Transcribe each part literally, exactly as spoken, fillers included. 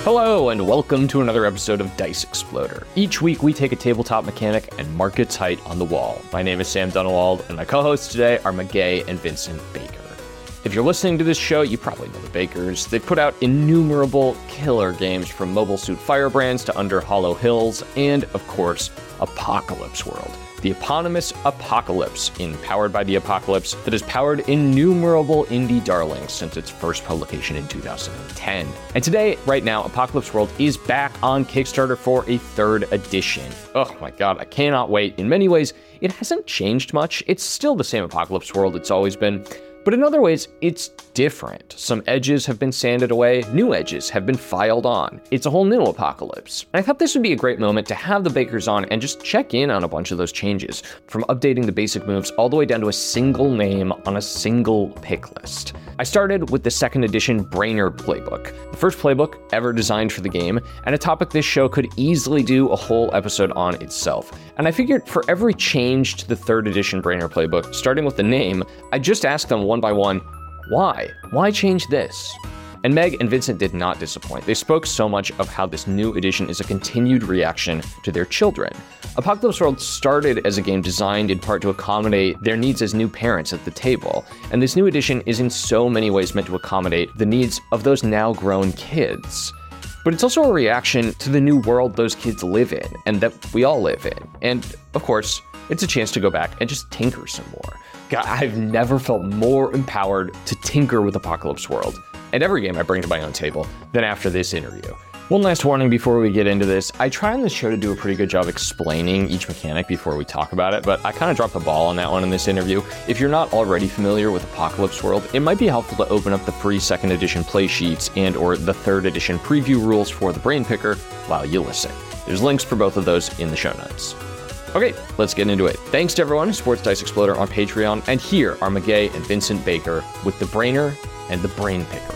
Hello, and welcome to another episode of Dice Exploder. Each week, we take a tabletop mechanic and mark its height on the wall. My name is Sam Dunawald, and my co-hosts today are McGay and Vincent Baker. If you're listening to this show, you probably know the Bakers. They've put out innumerable killer games from Mobile Suit Firebrands to Under Hollow Hills, and, of course, Apocalypse World. The eponymous Apocalypse, in Powered by the Apocalypse, that has powered innumerable indie darlings since its first publication in two thousand ten. And today, right now, Apocalypse World is back on Kickstarter for a third edition. Oh my god, I cannot wait. In many ways, it hasn't changed much. It's still the same Apocalypse World it's always been. But in other ways, it's different. Some edges have been sanded away, new edges have been filed on. It's a whole new Apocalypse. And I thought this would be a great moment to have the Bakers on and just check in on a bunch of those changes, from updating the basic moves all the way down to a single name on a single pick list. I started with the second edition Brainer playbook, the first playbook ever designed for the game, and a topic this show could easily do a whole episode on itself. And I figured for every change to the third edition Brainer playbook, starting with the name, I'd just ask them one by one, why? Why change this? And Meg and Vincent did not disappoint. They spoke so much of how this new edition is a continued reaction to their children. Apocalypse World started as a game designed in part to accommodate their needs as new parents at the table, and this new edition is in so many ways meant to accommodate the needs of those now grown kids. But it's also a reaction to the new world those kids live in, and that we all live in. And, of course, it's a chance to go back and just tinker some more. God, I've never felt more empowered to tinker with Apocalypse World, and every game I bring to my own table, than after this interview. One last warning before we get into this. I try on this show to do a pretty good job explaining each mechanic before we talk about it, but I kind of dropped the ball on that one in this interview. If you're not already familiar with Apocalypse World, it might be helpful to open up the free second edition play sheets and or the third edition preview rules for the Brain Picker while you listen. There's links for both of those in the show notes. Okay, let's get into it. Thanks to everyone who supports Dice Exploder on Patreon, and here are McGay and Vincent Baker with the Brainer and the Brain Picker.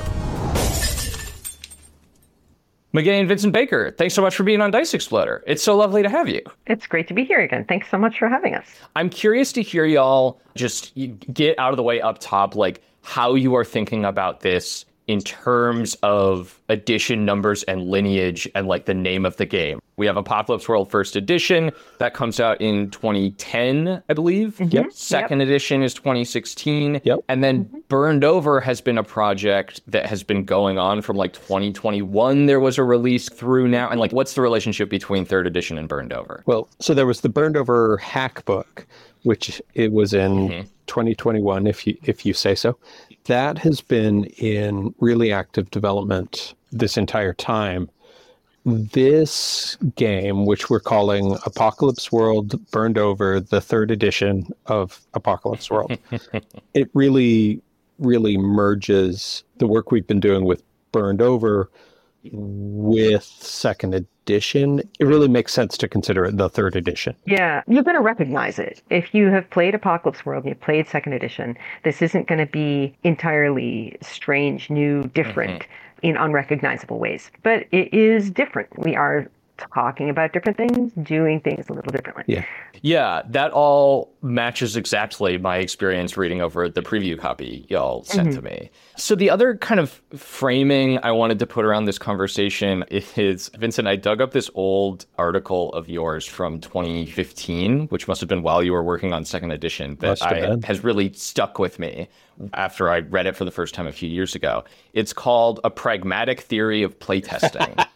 McGay and Vincent Baker, thanks so much for being on Dice Exploder. It's so lovely to have you. It's great to be here again. Thanks so much for having us. I'm curious to hear y'all just get out of the way up top, like how you are thinking about this in terms of edition numbers and lineage and like the name of the game. We have Apocalypse World First Edition that comes out in twenty ten, I believe. Mm-hmm. Yep. Second yep. edition is twenty sixteen. Yep. And then mm-hmm. Burned Over has been a project that has been going on from like twenty twenty-one. There was a release through now. And like, what's the relationship between third edition and Burned Over? Well, so there was the Burned Over hack book, which it was in mm-hmm. twenty twenty-one, if you if you say so. That has been in really active development this entire time. This game, which we're calling Apocalypse World Burned Over, the third edition of Apocalypse World, it really, really merges the work we've been doing with Burned Over with second edition. It really makes sense to consider it the third edition. Yeah, you're going to recognize it. If you have played Apocalypse World and you've played second edition, this isn't going to be entirely strange, new, different mm-hmm. in unrecognizable ways. But it is different. We are talking about different things, doing things a little differently. Yeah. Yeah, that all matches exactly my experience reading over the preview copy y'all sent mm-hmm. to me. So the other kind of framing I wanted to put around this conversation is, Vincent, I dug up this old article of yours from twenty fifteen, which must have been while you were working on second edition, that I, has really stuck with me after I read it for the first time a few years ago. It's called A Pragmatic Theory of Playtesting.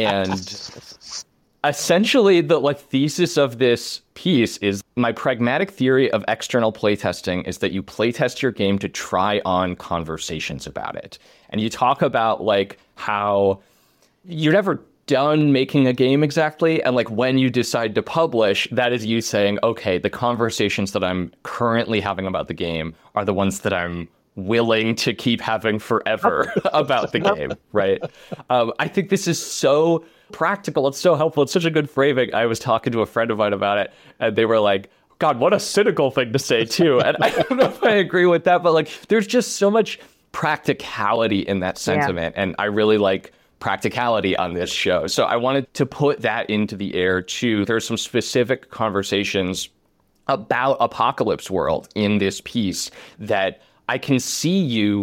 And essentially, the like thesis of this piece is my pragmatic theory of external playtesting is that you playtest your game to try on conversations about it. And you talk about like how you're never done making a game exactly. And like when you decide to publish, that is you saying, okay, the conversations that I'm currently having about the game are the ones that I'm willing to keep having forever about the game, right? Um, I think this is so practical. It's so helpful. It's such a good framing. I was talking to a friend of mine about it, and they were like, God, what a cynical thing to say, too. And I don't know if I agree with that, but like, there's just so much practicality in that sentiment. Yeah. And I really like practicality on this show. So I wanted to put that into the air, too. There's some specific conversations about Apocalypse World in this piece that I can see you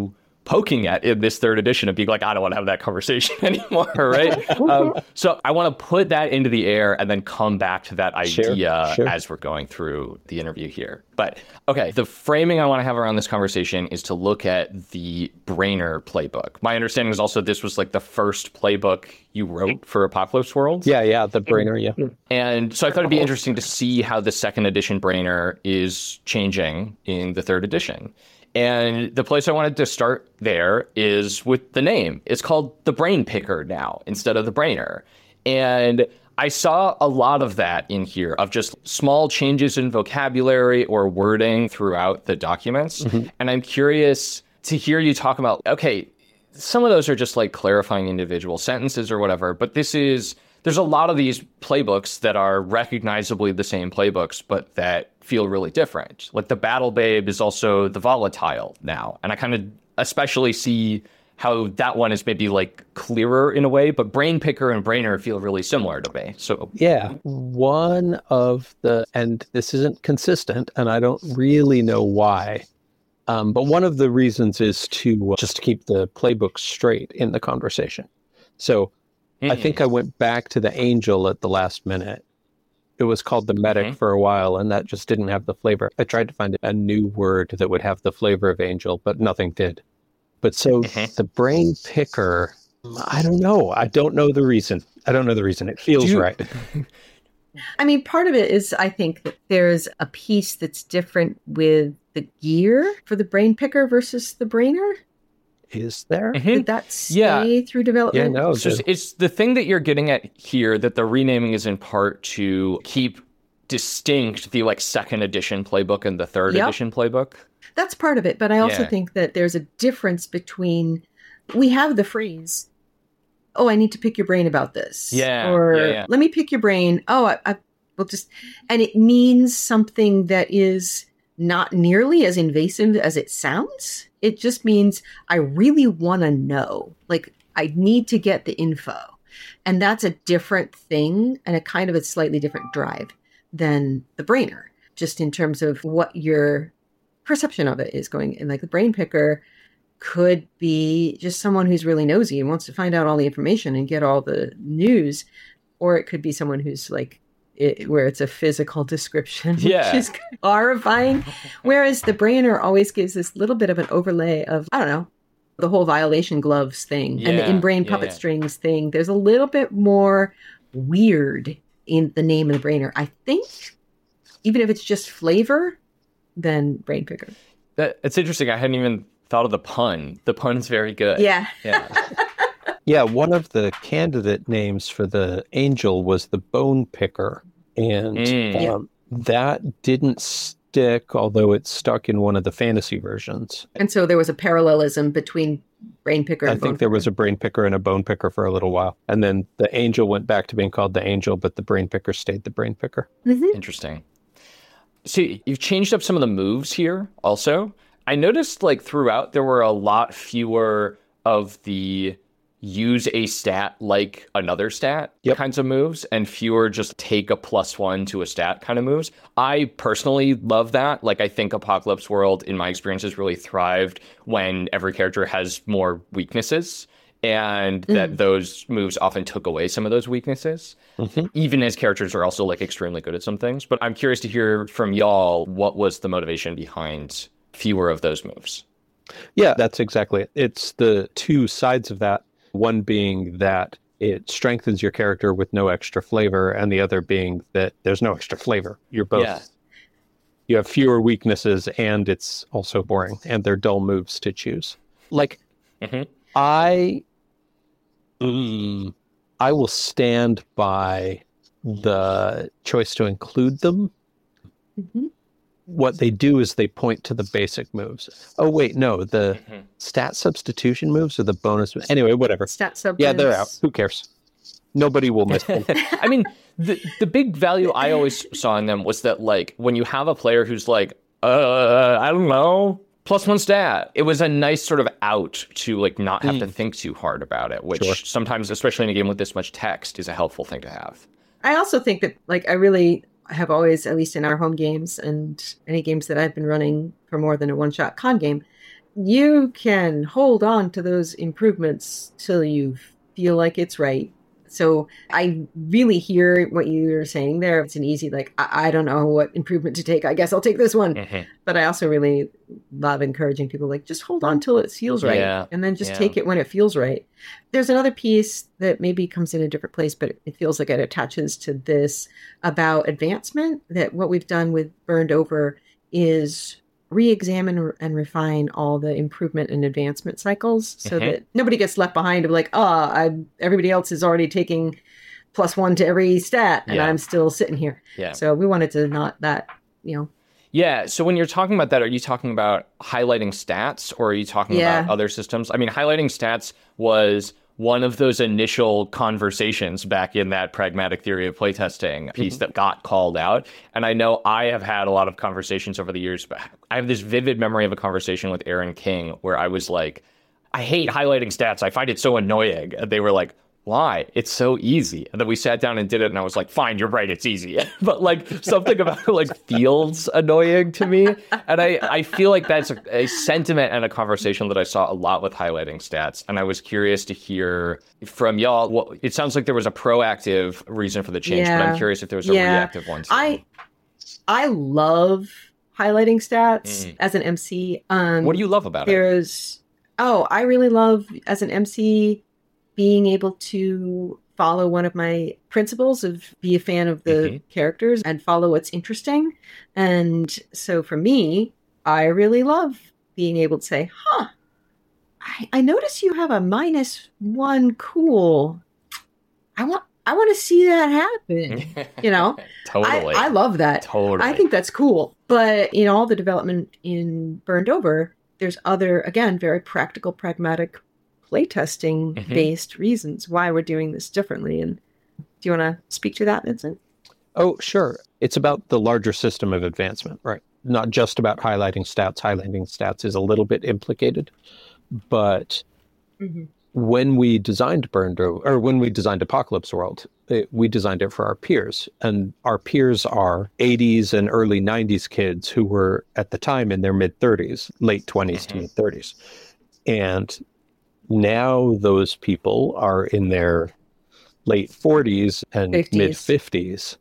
poking at in this third edition of being like, I don't want to have that conversation anymore, right? um, so I want to put that into the air and then come back to that idea sure, sure. as we're going through the interview here. But okay, the framing I want to have around this conversation is to look at the Brainer playbook. My understanding is also this was like the first playbook you wrote for Apocalypse World. Yeah, yeah, the Brainer, yeah. And so I thought it'd be interesting to see how the second edition Brainer is changing in the third edition. And the place I wanted to start there is with the name. It's called the Brain Picker now instead of the Brainer. And I saw a lot of that in here, of just small changes in vocabulary or wording throughout the documents. Mm-hmm. And I'm curious to hear you talk about, okay, some of those are just like clarifying individual sentences or whatever, but this is, there's a lot of these playbooks that are recognizably the same playbooks, but that feel really different. Like the Battle Babe is also the Volatile now. And I kind of especially see how that one is maybe like clearer in a way, but Brain Picker and Brainer feel really similar to me. So yeah, one of the, and this isn't consistent, and I don't really know why, um, but one of the reasons is to uh, just to keep the playbook straight in the conversation. So mm-hmm. I think I went back to the Angel at the last minute. It was called the Medic mm-hmm. for a while, and that just didn't have the flavor. I tried to find a new word that would have the flavor of Angel, but nothing did. But so mm-hmm. the Brain Picker, I don't know. I don't know the reason. I don't know the reason. It feels you... right. I mean, part of it is, I think, that there's a piece that's different with the gear for the Brain Picker versus the Brainer. Is there? Mm-hmm. Did that stay yeah. through development? Yeah, no. So it's, it's the thing that you're getting at here, that the renaming is in part to keep distinct the like second edition playbook and the third yep. edition playbook. That's part of it. But I also yeah. think that there's a difference between, we have the phrase, oh, I need to pick your brain about this. Yeah. Or yeah, yeah. let me pick your brain. Oh, I, I will just, and it means something that is not nearly as invasive as it sounds. It just means I really want to know. Like, I need to get the info. And that's a different thing and a kind of a slightly different drive than the Brainer, just in terms of what your perception of it is going. And like the Brain Picker could be just someone who's really nosy and wants to find out all the information and get all the news. Or it could be someone who's like, It, where it's a physical description, yeah. which is horrifying. Whereas the Brainer always gives this little bit of an overlay of, I don't know, the whole violation gloves thing yeah, and the in-brain puppet yeah. strings thing. There's a little bit more weird in the name of the Brainer, I think, even if it's just flavor, than Brain Picker. That, it's interesting. I hadn't even thought of the pun. The pun's very good. Yeah. Yeah. Yeah, one of the candidate names for the Angel was the Bone Picker, and mm. um, that didn't stick, although it stuck in one of the fantasy versions. And so there was a parallelism between Brain Picker and I Bone think there Picker. was a Brain Picker and a Bone Picker for a little while, and then the Angel went back to being called the Angel, but the Brain Picker stayed the Brain Picker. Mm-hmm. Interesting. So you've changed up some of the moves here also. I noticed like throughout there were a lot fewer of the use a stat like another stat yep. kinds of moves, and fewer just take a plus one to a stat kind of moves. I personally love that. Like, I think Apocalypse World, in my experience, has really thrived when every character has more weaknesses, and mm. that those moves often took away some of those weaknesses, mm-hmm. even as characters are also like extremely good at some things. But I'm curious to hear from y'all, what was the motivation behind fewer of those moves? Yeah, that's exactly it. It's the two sides of that. One being that it strengthens your character with no extra flavor, and the other being that there's no extra flavor. You're both, yeah. you have fewer weaknesses, and it's also boring, and they're dull moves to choose. Like, mm-hmm. I, mm, I will stand by the choice to include them. Mm-hmm. What they do is they point to the basic moves. Oh, wait, no, the mm-hmm. stat substitution moves or the bonus moves? Anyway, whatever. Stat sub. Yeah, they're out. Who cares? Nobody will miss them. I mean, the the big value I always saw in them was that, like, when you have a player who's like, uh, I don't know, plus one stat, it was a nice sort of out to, like, not have mm. to think too hard about it, which sure. sometimes, especially in a game with this much text, is a helpful thing to have. I also think that, like, I really have always, at least in our home games and any games that I've been running for more than a one-shot con game, you can hold on to those improvements till you feel like it's right. So I really hear what you're saying there. It's an easy, like, I, I don't know what improvement to take. I guess I'll take this one. Mm-hmm. But I also really love encouraging people, like, just hold on till it feels right. Yeah. And then just yeah. take it when it feels right. There's another piece that maybe comes in a different place, but it feels like it attaches to this about advancement, that what we've done with Burned Over is re-examine and refine all the improvement and advancement cycles so mm-hmm. that nobody gets left behind of like, oh, I, everybody else is already taking plus one to every stat and yeah. I'm still sitting here. Yeah. So we wanted to not that, you know. Yeah. So when you're talking about that, are you talking about highlighting stats or are you talking yeah. about other systems? I mean, highlighting stats was one of those initial conversations back in that pragmatic theory of playtesting piece mm-hmm. that got called out. And I know I have had a lot of conversations over the years, but I have this vivid memory of a conversation with Aaron King where I was like, I hate highlighting stats. I find it so annoying. And they were like, why? It's so easy. And then we sat down and did it. And I was like, fine, you're right. It's easy. But like something about it like feels annoying to me. And I, I feel like that's a, a sentiment and a conversation that I saw a lot with highlighting stats. And I was curious to hear from y'all. Well, it sounds like there was a proactive reason for the change, yeah. but I'm curious if there was a yeah. reactive one too. I, I love highlighting stats mm. as an M C. Um, what do you love about there's, it? There's, oh, I really love as an M C being able to follow one of my principles of be a fan of the mm-hmm. characters and follow what's interesting. And so for me, I really love being able to say, huh, I, I notice you have a minus one cool. I want I want to see that happen. You know? Totally. I, I love that. Totally. I think that's cool. But in all the development in Burned Over, there's other, again, very practical, pragmatic playtesting mm-hmm. based reasons why we're doing this differently. And do you want to speak to that, Vincent? Oh, sure. It's about the larger system of advancement, right? Not just about highlighting stats. Highlighting stats is a little bit implicated, but mm-hmm. when we designed Burned Over, or when we designed Apocalypse World, it, we designed it for our peers, and our peers are eighties and early nineties kids who were at the time in their mid thirties, late twenties mm-hmm. to mid thirties. And now those people are in their late forties and mid fifties.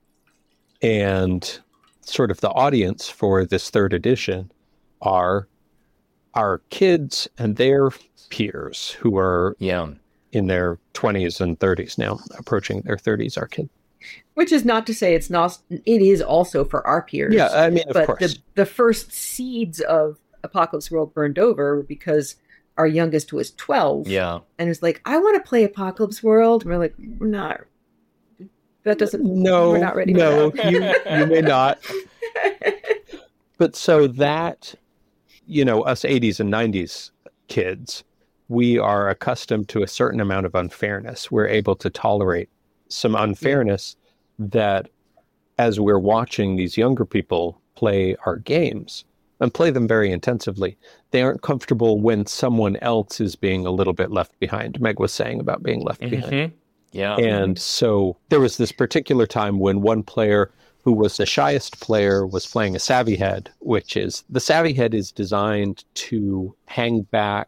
And sort of the audience for this third edition are our kids and their peers who are yeah. in their twenties and thirties now, approaching their thirties, our kid. Which is not to say it's not, it is also for our peers. Yeah, I mean, of but course. The, the first seeds of Apocalypse World Burned Over were because our youngest was twelve. Yeah. And was like, I want to play Apocalypse World. And we're like, we're not. That doesn't. No, we're not ready no, for that. you, you may not. But so that, you know, us eighties and nineties kids, we are accustomed to a certain amount of unfairness. We're able to tolerate some unfairness yeah. that as we're watching these younger people play our games, and play them very intensively, they aren't comfortable when someone else is being a little bit left behind. Meg was saying about being left mm-hmm. behind. Yeah. And so there was this particular time when one player who was the shyest player was playing a Savvy Head, which is, the Savvy Head is designed to hang back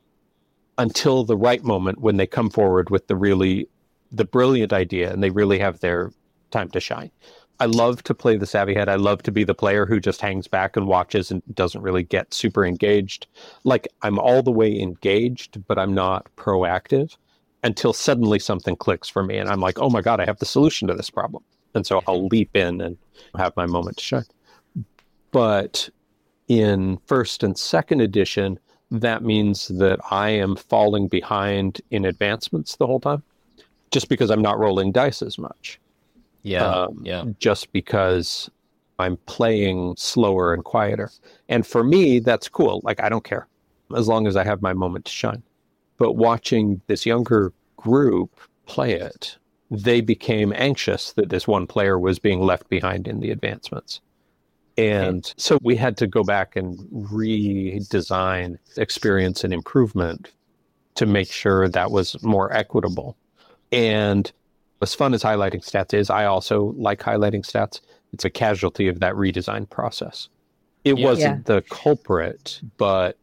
until the right moment when they come forward with the really, the brilliant idea and they really have their time to shine. I love to play the Savvy Head. I love to be the player who just hangs back and watches and doesn't really get super engaged. Like, I'm all the way engaged, but I'm not proactive until suddenly something clicks for me. And I'm like, oh my God, I have the solution to this problem. And so I'll leap in and have my moment to shine. But in first and second edition, that means that I am falling behind in advancements the whole time, just because I'm not rolling dice as much. Yeah, um, yeah. Just because I'm playing slower and quieter. And for me, that's cool. Like, I don't care as long as I have my moment to shine. But watching this younger group play it, they became anxious that this one player was being left behind in the advancements. And okay. so we had to go back and redesign experience and improvement to make sure that was more equitable. And as fun as highlighting stats is, I also like highlighting stats. It's a casualty of that redesign process. It yeah. wasn't yeah. the culprit, but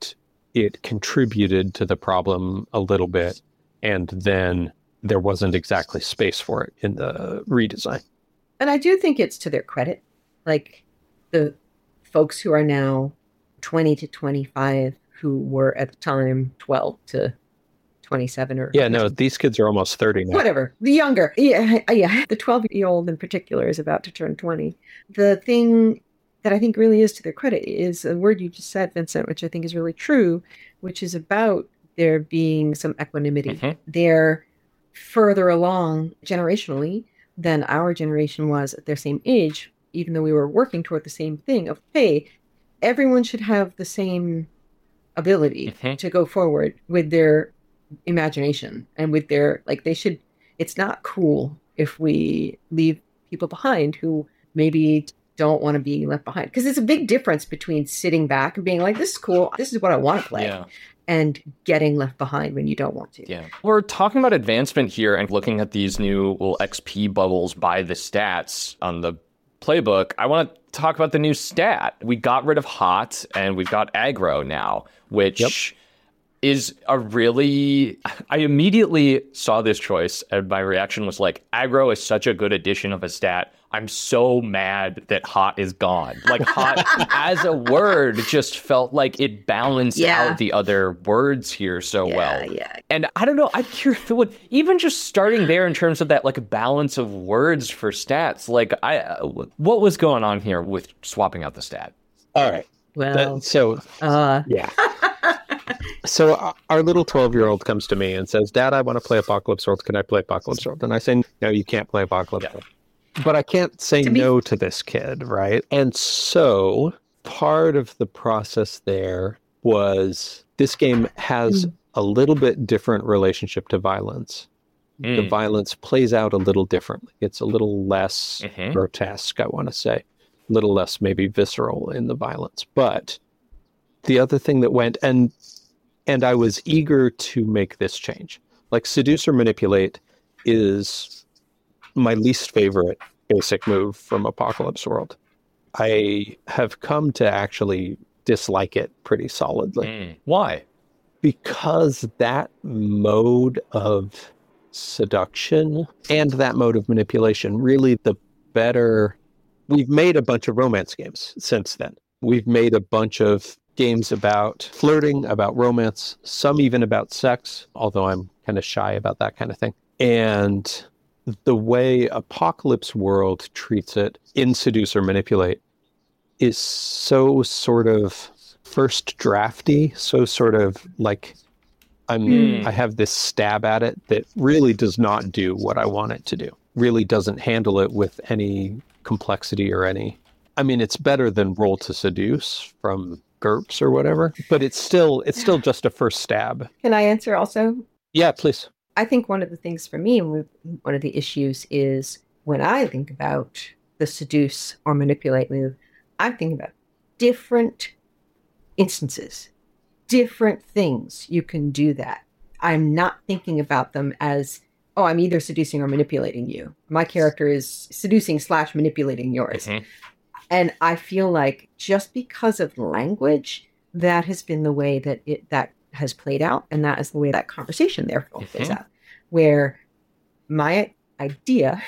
it contributed to the problem a little bit, and then there wasn't exactly space for it in the redesign. And I do think it's to their credit. Like the folks who are now twenty to twenty-five, who were at the time twelve to twenty-seven or yeah, no, these kids are almost thirty now. Whatever, the younger, yeah, yeah. The twelve-year-old in particular is about to turn twenty. The thing that I think really is to their credit is a word you just said, Vincent, which I think is really true, which is about there being some equanimity. Mm-hmm. They're further along generationally than our generation was at their same age, even though we were working toward the same thing of, hey, everyone should have the same ability mm-hmm. to go forward with their imagination and with their, like, they should, it's not cool if we leave people behind who maybe don't want to be left behind. Because it's a big difference between sitting back and being like, this is cool, this is what I want to play. Yeah. And getting left behind when you don't want to. Yeah. We're talking about advancement here and looking at these new little X P bubbles by the stats on the playbook. I want to talk about the new stat. We got rid of hot and we've got aggro now, which yep. is a really... I immediately saw this choice and my reaction was like, aggro is such a good addition of a stat. I'm so mad that hot is gone. Like hot as a word just felt like it balanced yeah. out the other words here so yeah, well. Yeah. And I don't know, I'm curious, even just starting there in terms of that like balance of words for stats, like I, uh, what was going on here with swapping out the stat? All right. Well, that, so uh... yeah. So our little twelve-year-old comes to me and says, Dad, I want to play Apocalypse World. Can I play Apocalypse World? And I say, no, you can't play Apocalypse yeah. World. But I can't say to be- no to this kid, right? And so part of the process there was this game has mm. a little bit different relationship to violence. Mm. The violence plays out a little differently. It's a little less mm-hmm. grotesque, I want to say. A little less maybe visceral in the violence. But the other thing that went, and and I was eager to make this change. Like Seduce or Manipulate is my least favorite basic move from Apocalypse World. I have come to actually dislike it pretty solidly. Mm. Why? Because that mode of seduction and that mode of manipulation, really the better... We've made a bunch of romance games since then. We've made a bunch of games about flirting, about romance, some even about sex, although I'm kind of shy about that kind of thing. And the way Apocalypse World treats it in Seduce or Manipulate is so sort of first drafty, so sort of like I'm, mm. I have this stab at it that really does not do what I want it to do, really doesn't handle it with any complexity or any... I mean, it's better than Roll to Seduce from GURPS or whatever, but it's still it's still just a first stab. Can I answer also? Yeah, please. I think one of the things for me, one of the issues is when I think about the Seduce or Manipulate move, I'm thinking about different instances, different things you can do that. I'm not thinking about them as, oh, I'm either seducing or manipulating you. My character is seducing slash manipulating yours. Mm-hmm. And I feel like just because of language, that has been the way that it that has played out. And that is the way that conversation therefore mm-hmm. plays out. Where my idea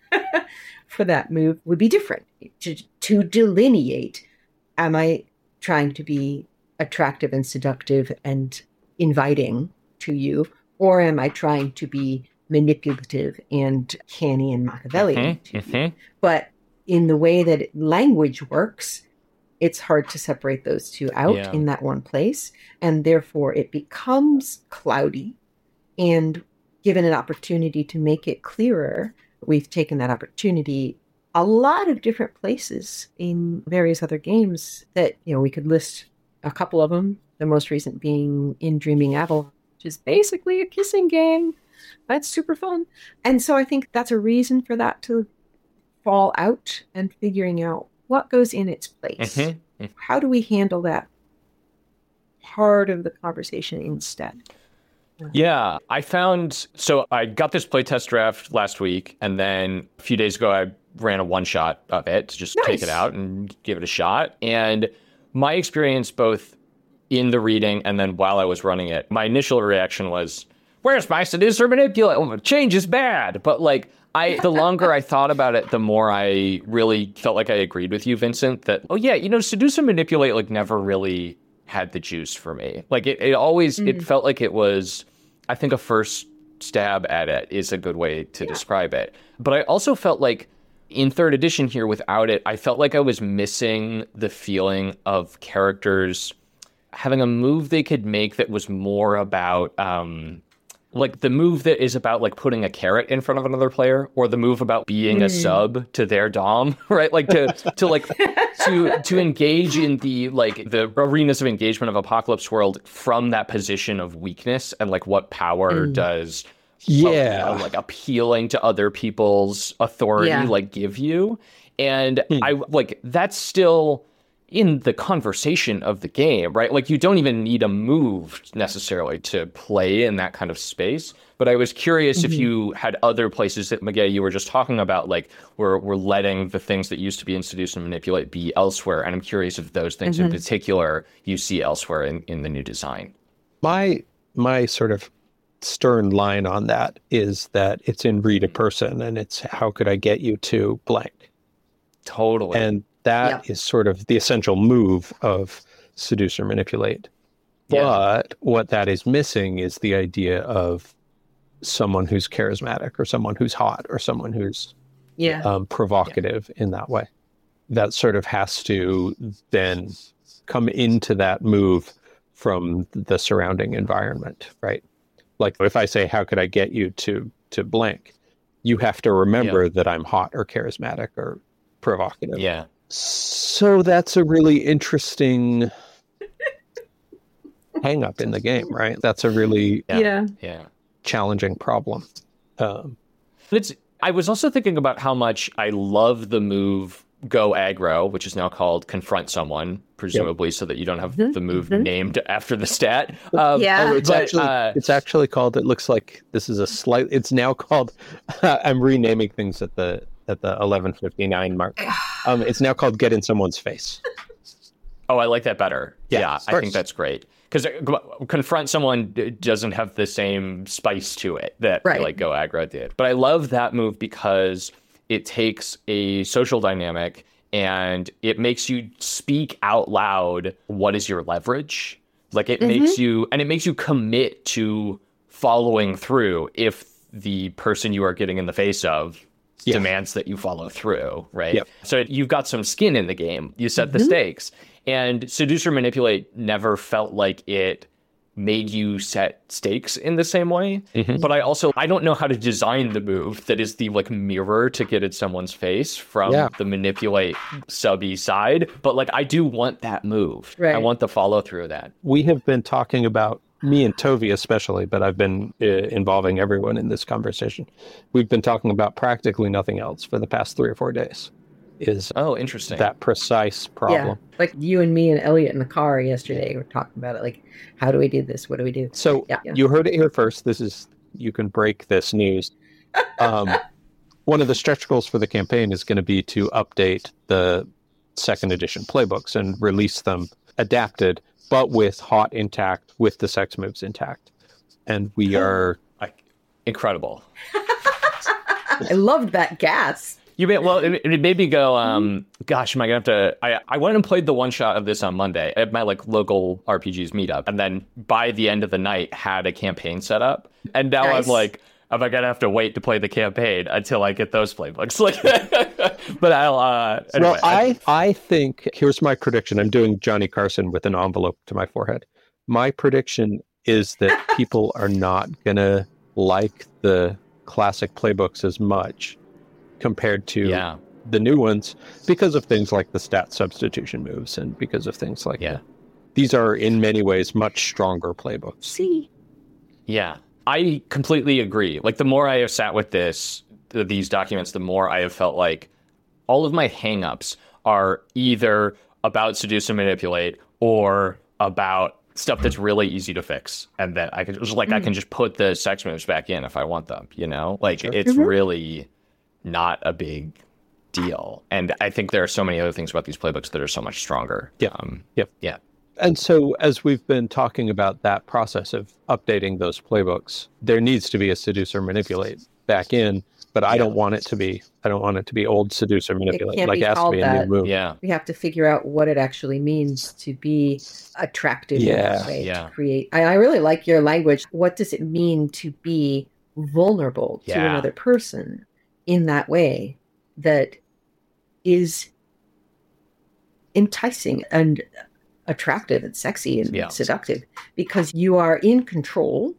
for that move would be different. To, to delineate, am I trying to be attractive and seductive and inviting to you? Or am I trying to be manipulative and canny and Machiavellian mm-hmm. to mm-hmm. you? But in the way that language works, it's hard to separate those two out yeah. in that one place. And therefore it becomes cloudy. And given an opportunity to make it clearer, we've taken that opportunity a lot of different places in various other games that, you know, we could list a couple of them. The most recent being in Dreaming Avalanche, which is basically a kissing game. That's super fun. And so I think that's a reason for that to fall out and figuring out what goes in its place. Mm-hmm. How do we handle that part of the conversation instead? Yeah, I found, so I got this playtest draft last week, and then a few days ago I ran a one shot of it to just nice. take it out and give it a shot. And my experience both in the reading and then while I was running it, my initial reaction was, where's my seducer manipulate? Oh, change is bad. But like, I, the longer I thought about it, the more I really felt like I agreed with you, Vincent, that, oh yeah, you know, seduce and manipulate like never really had the juice for me. Like it, it always, mm. it felt like it was, I think a first stab at it is a good way to yeah. describe it. But I also felt like in third edition here without it, I felt like I was missing the feeling of characters having a move they could make that was more about, um, like the move that is about like putting a carrot in front of another player, or the move about being mm. a sub to their dom, right? Like to to like to to engage in the like the arenas of engagement of Apocalypse World from that position of weakness and like what power mm. does yeah uh, like appealing to other people's authority yeah. like give you. And mm. I like that's still in the conversation of the game, right? Like you don't even need a move necessarily to play in that kind of space. But I was curious mm-hmm. if you had other places that, Maggie, you were just talking about, like we're, we're letting the things that used to be in Seduce and Manipulate be elsewhere. And I'm curious if those things mm-hmm. in particular you see elsewhere in, in the new design. My, my sort of stern line on that is that it's in read a person and it's how could I get you to blank. Totally. And that yeah. is sort of the essential move of Seduce or Manipulate. But yeah. what that is missing is the idea of someone who's charismatic or someone who's hot or someone who's yeah. um, provocative yeah. in that way. That sort of has to then come into that move from the surrounding environment, right? Like if I say, how could I get you to, to blank? You have to remember yeah. that I'm hot or charismatic or provocative. Yeah. So that's a really interesting hang up in the game, right? That's a really yeah, yeah. challenging problem. Um, it's. I was also thinking about how much I love the move Go Aggro, which is now called Confront Someone, presumably yep. so that you don't have mm-hmm. the move mm-hmm. named after the stat. Um, yeah, oh, it's but, actually uh, it's actually called. It looks like this is a slight. It's now called. I'm renaming things at the. at the eleven fifty-nine mark. Um, it's now called Get in Someone's Face. Oh, I like that better. Yeah, yeah I think that's great. Because Confront Someone doesn't have the same spice to it that right. like Go Aggro did. But I love that move because it takes a social dynamic and it makes you speak out loud what is your leverage. Like it mm-hmm. makes you, and it makes you commit to following through if the person you are getting in the face of yeah. demands that you follow through, right? Yep. So you've got some skin in the game. You set mm-hmm. the stakes. And Seduce or Manipulate never felt like it made you set stakes in the same way. Mm-hmm. But I also, I don't know how to design the move that is the like mirror to get in someone's face from yeah. the Manipulate subby side. But like, I do want that move. Right. I want the follow through of that. We have been talking about, me and Tovi especially, but I've been uh, involving everyone in this conversation. We've been talking about practically nothing else for the past three or four days. Is oh, interesting. That precise problem. Yeah, like you and me and Elliot in the car yesterday were talking about it. Like, how do we do this? What do we do? So yeah. you heard it here first. This is, you can break this news. Um, one of the stretch goals for the campaign is going to be to update the second edition playbooks and release them adapted, but with hot intact, with the sex moves intact. And we are... Incredible. I loved that gas. You made, well, it, it made me go, um, gosh, am I going to have to... I, I went and played the one shot of this on Monday at my like local R P Gs meetup. And then by the end of the night, had a campaign set up. And now nice. I'm like, am I going to have to wait to play the campaign until I get those playbooks? Like, but I'll... Uh, anyway, well, I, I think... Here's my prediction. I'm doing Johnny Carson with an envelope to my forehead. My prediction is that people are not going to like the classic playbooks as much compared to yeah. the new ones because of things like the stat substitution moves and because of things like yeah. that. These are in many ways much stronger playbooks. See? Yeah, I completely agree. Like the more I have sat with this, th- these documents, the more I have felt like all of my hangups are either about Seduce and Manipulate or about stuff that's really easy to fix. And that I can just like, mm. I can just put the sex moves back in if I want them, you know, like sure. it's mm-hmm. really not a big deal. And I think there are so many other things about these playbooks that are so much stronger. Yeah. Um, yep. Yeah. And so as we've been talking about that process of updating those playbooks, there needs to be a seducer manipulate back in, but I yeah. don't want it to be, I don't want it to be old seducer manipulate. It like it has to be that. a new move. Yeah. We have to figure out what it actually means to be attractive yeah. in that way, yeah. to create. I, I really like your language. What does it mean to be vulnerable yeah. to another person in that way that is enticing and attractive and sexy and yeah. seductive, because you are in control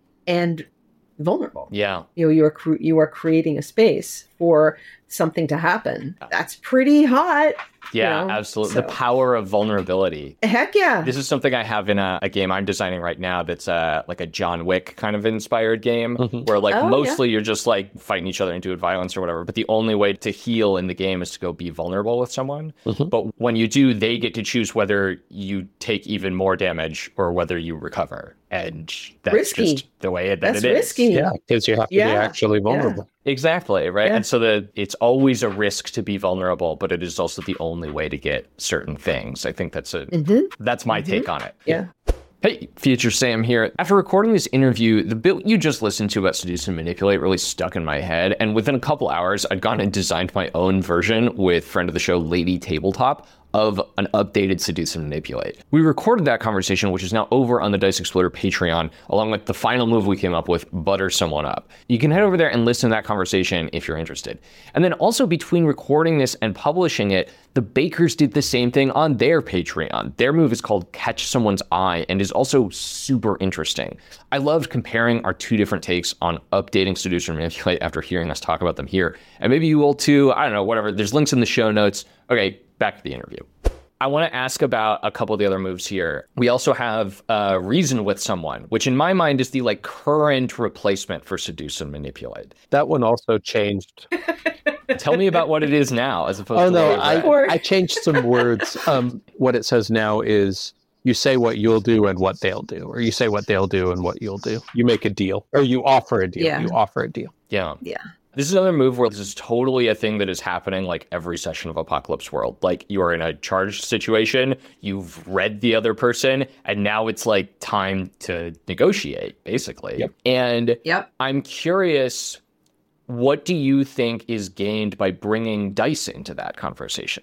and vulnerable. Yeah. You know, you are cre- you are creating a space for something to happen. That's pretty hot. Yeah, you know? absolutely. So. The power of vulnerability. Heck yeah. This is something I have in a, a game I'm designing right now that's uh, like a John Wick kind of inspired game mm-hmm. where like oh, mostly yeah. you're just like fighting each other and doing violence or whatever. But the only way to heal in the game is to go be vulnerable with someone. Mm-hmm. But when you do, they get to choose whether you take even more damage or whether you recover. And that's risky. just the way that that's it is. risky. Yeah, because you have to yeah. be actually vulnerable. Yeah. Exactly, right? Yeah. And so the it's always a risk to be vulnerable, but it is also the only way to get certain things. I think that's a mm-hmm. that's my mm-hmm. take on it. Yeah. Hey, Future Sam here. After recording this interview, the bit you just listened to about Seduce and Manipulate really stuck in my head, and within a couple hours, I'd gone and designed my own version with friend of the show, Lady Tabletop, of an updated Seduce and Manipulate. We recorded that conversation, which is now over on the Dice Exploder Patreon, along with the final move we came up with, Butter Someone Up. You can head over there and listen to that conversation if you're interested. And then also between recording this and publishing it, the Bakers did the same thing on their Patreon. Their move is called Catch Someone's Eye and is also super interesting. I loved comparing our two different takes on updating Seduce and Manipulate after hearing us talk about them here. And maybe you will too, I don't know, whatever. There's links in the show notes. Okay, back to the interview. I want to ask about a couple of the other moves here. We also have uh, Reason with Someone, which in my mind is the like current replacement for Seduce and Manipulate. That one also changed. Tell me about what it is now, as opposed oh, to no, what I, read. I changed some words. Um, what it says now is you say what you'll do and what they'll do, or you say what they'll do and what you'll do. You make a deal, or you offer a deal. Yeah. You offer a deal. Yeah. Yeah. This is another move where this is totally a thing that is happening like every session of Apocalypse World. Like you are in a charged situation, you've read the other person, and now it's like time to negotiate, basically. Yep. And yep. I'm curious, what do you think is gained by bringing dice into that conversation?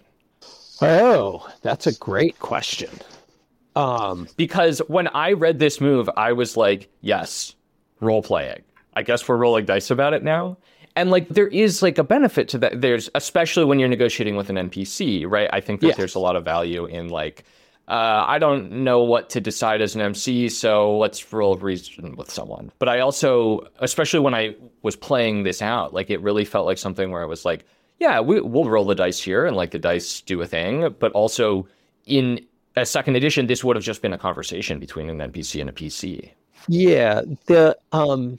Oh, that's a great question. Um, because when I read this move, I was like, yes, role playing. I guess we're rolling dice about it now. And like there is like a benefit to that. There's especially when you're negotiating with an N P C, right? I think that yeah. there's a lot of value in like, uh, I don't know what to decide as an M C, so let's roll reason with someone. But I also, especially when I was playing this out, like it really felt like something where I was like, yeah, we, we'll roll the dice here and like the dice do a thing. But also in a second edition, this would have just been a conversation between an N P C and a P C. Yeah, the um.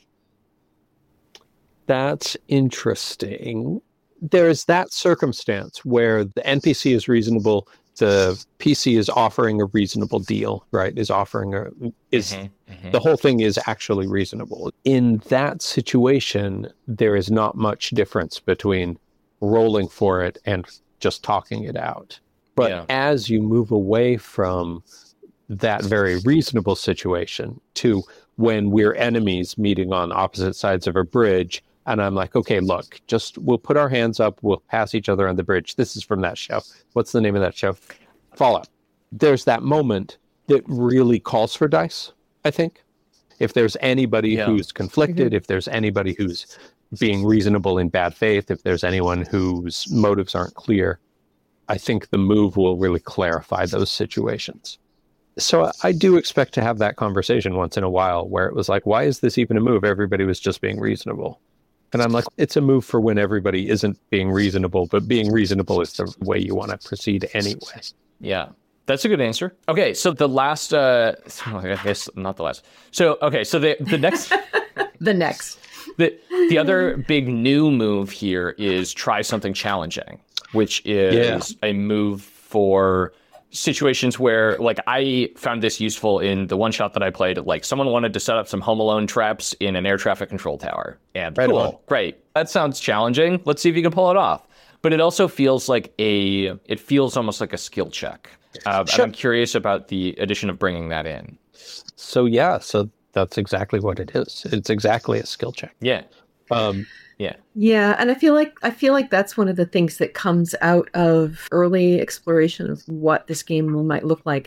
That's interesting. There's that circumstance where the N P C is reasonable, the P C is offering a reasonable deal, right? Is offering a is mm-hmm, mm-hmm. the whole thing is actually reasonable. In that situation, there is not much difference between rolling for it and just talking it out. But yeah. as you move away from that very reasonable situation to when we're enemies meeting on opposite sides of a bridge, and I'm like, okay, look, just we'll put our hands up. We'll pass each other on the bridge. This is from that show. What's the name of that show? Fallout. There's that moment that really calls for dice, I think. If there's anybody yeah. who's conflicted, mm-hmm. if there's anybody who's being reasonable in bad faith, if there's anyone whose motives aren't clear, I think the move will really clarify those situations. So I do expect to have that conversation once in a while where it was like, why is this even a move? Everybody was just being reasonable. And I'm like, it's a move for when everybody isn't being reasonable, but being reasonable is the way you want to proceed anyway. Yeah, that's a good answer. Okay, so the last, uh, I guess not the last. So, okay, so the, the next. the next. The, the other big new move here is try something challenging, which is yeah. a move for situations where, like, I found this useful in the one shot that I played. Like, someone wanted to set up some Home Alone traps in an air traffic control tower. And right cool, on. Great. That sounds challenging. Let's see if you can pull it off. But it also feels like a, it feels almost like a skill check. Uh, Sure. And I'm curious about the addition of bringing that in. So yeah, so that's exactly what it is. It's exactly a skill check. Yeah. Um, Yeah. Yeah, and I feel like I feel like that's one of the things that comes out of early exploration of what this game might look like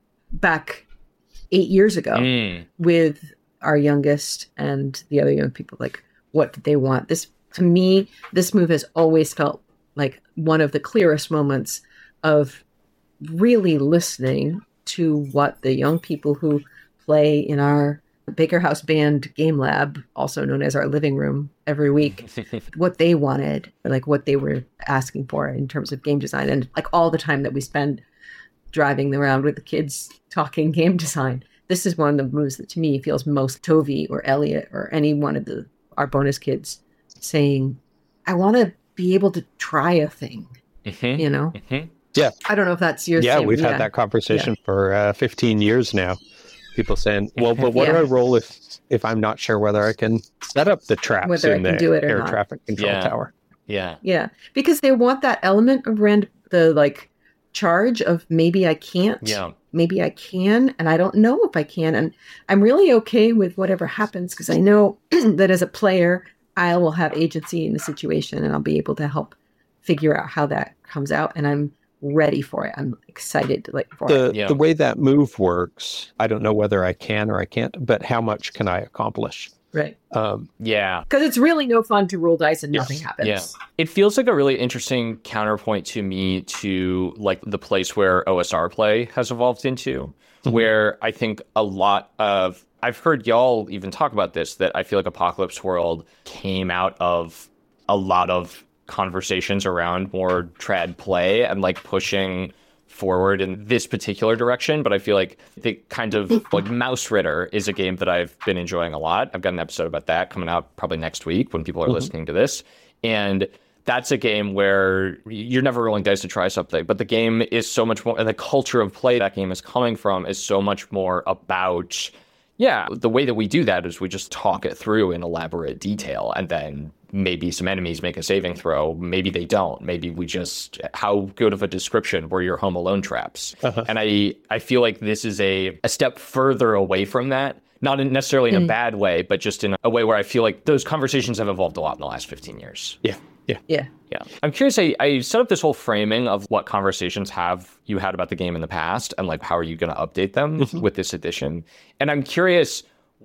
back eight years ago Mm. with our youngest and the other young people. Like, what did they want? This, to me, this move has always felt like one of the clearest moments of really listening to what the young people who play in our Baker House Band game lab, also known as our living room, every week, what they wanted, or like what they were asking for in terms of game design, and like all the time that we spend driving around with the kids talking game design. This is one of the moves that to me feels most Tovi or Elliot or any one of the our bonus kids saying, "I want to be able to try a thing," Mhm. you know. Mhm. Yeah. I don't know if that's your yeah, same, we've had that conversation for uh, fifteen years now. People saying, well, but what Yeah. do I roll if if I'm not sure whether I can set up the traps Whether I in can the do it or air not. traffic control Yeah. tower? Yeah. Yeah, because they want that element of rand the like charge of maybe I can't, Yeah. maybe I can, and I don't know if I can, and I'm really okay with whatever happens because I know that as a player I will have agency in the situation and I'll be able to help figure out how that comes out, and I'm ready for it. I'm excited to like for it. The Yeah. the way that move works, I don't know whether I can or I can't, but how much can I accomplish? Right. Um, Yeah. Because it's really no fun to roll dice and Yes. nothing happens. Yeah. It feels like a really interesting counterpoint to me to like the place where O S R play has evolved into, Mhm. where I think a lot of, I've heard y'all even talk about this, that I feel like Apocalypse World came out of a lot of conversations around more trad play and like pushing forward in this particular direction. But I feel like the kind of like Mouse Ritter is a game that I've been enjoying a lot. I've got an episode about that coming out probably next week when people are Mhm. listening to this. And that's a game where you're never rolling dice to try something, but the game is so much more, and the culture of play that game is coming from is so much more about, yeah, the way that we do that is we just talk it through in elaborate detail, and then maybe some enemies make a saving throw, maybe they don't, maybe we just, how good of a description were your Home Alone traps? Uh-huh. And I, I feel like this is a, a step further away from that, not in necessarily in a Mm. bad way, but just in a way where I feel like those conversations have evolved a lot in the last fifteen years. yeah, yeah. Yeah. Yeah. I'm curious, I, I set up this whole framing of what conversations have you had about the game in the past and like how are you going to update them Mhm. with this edition. And I'm curious,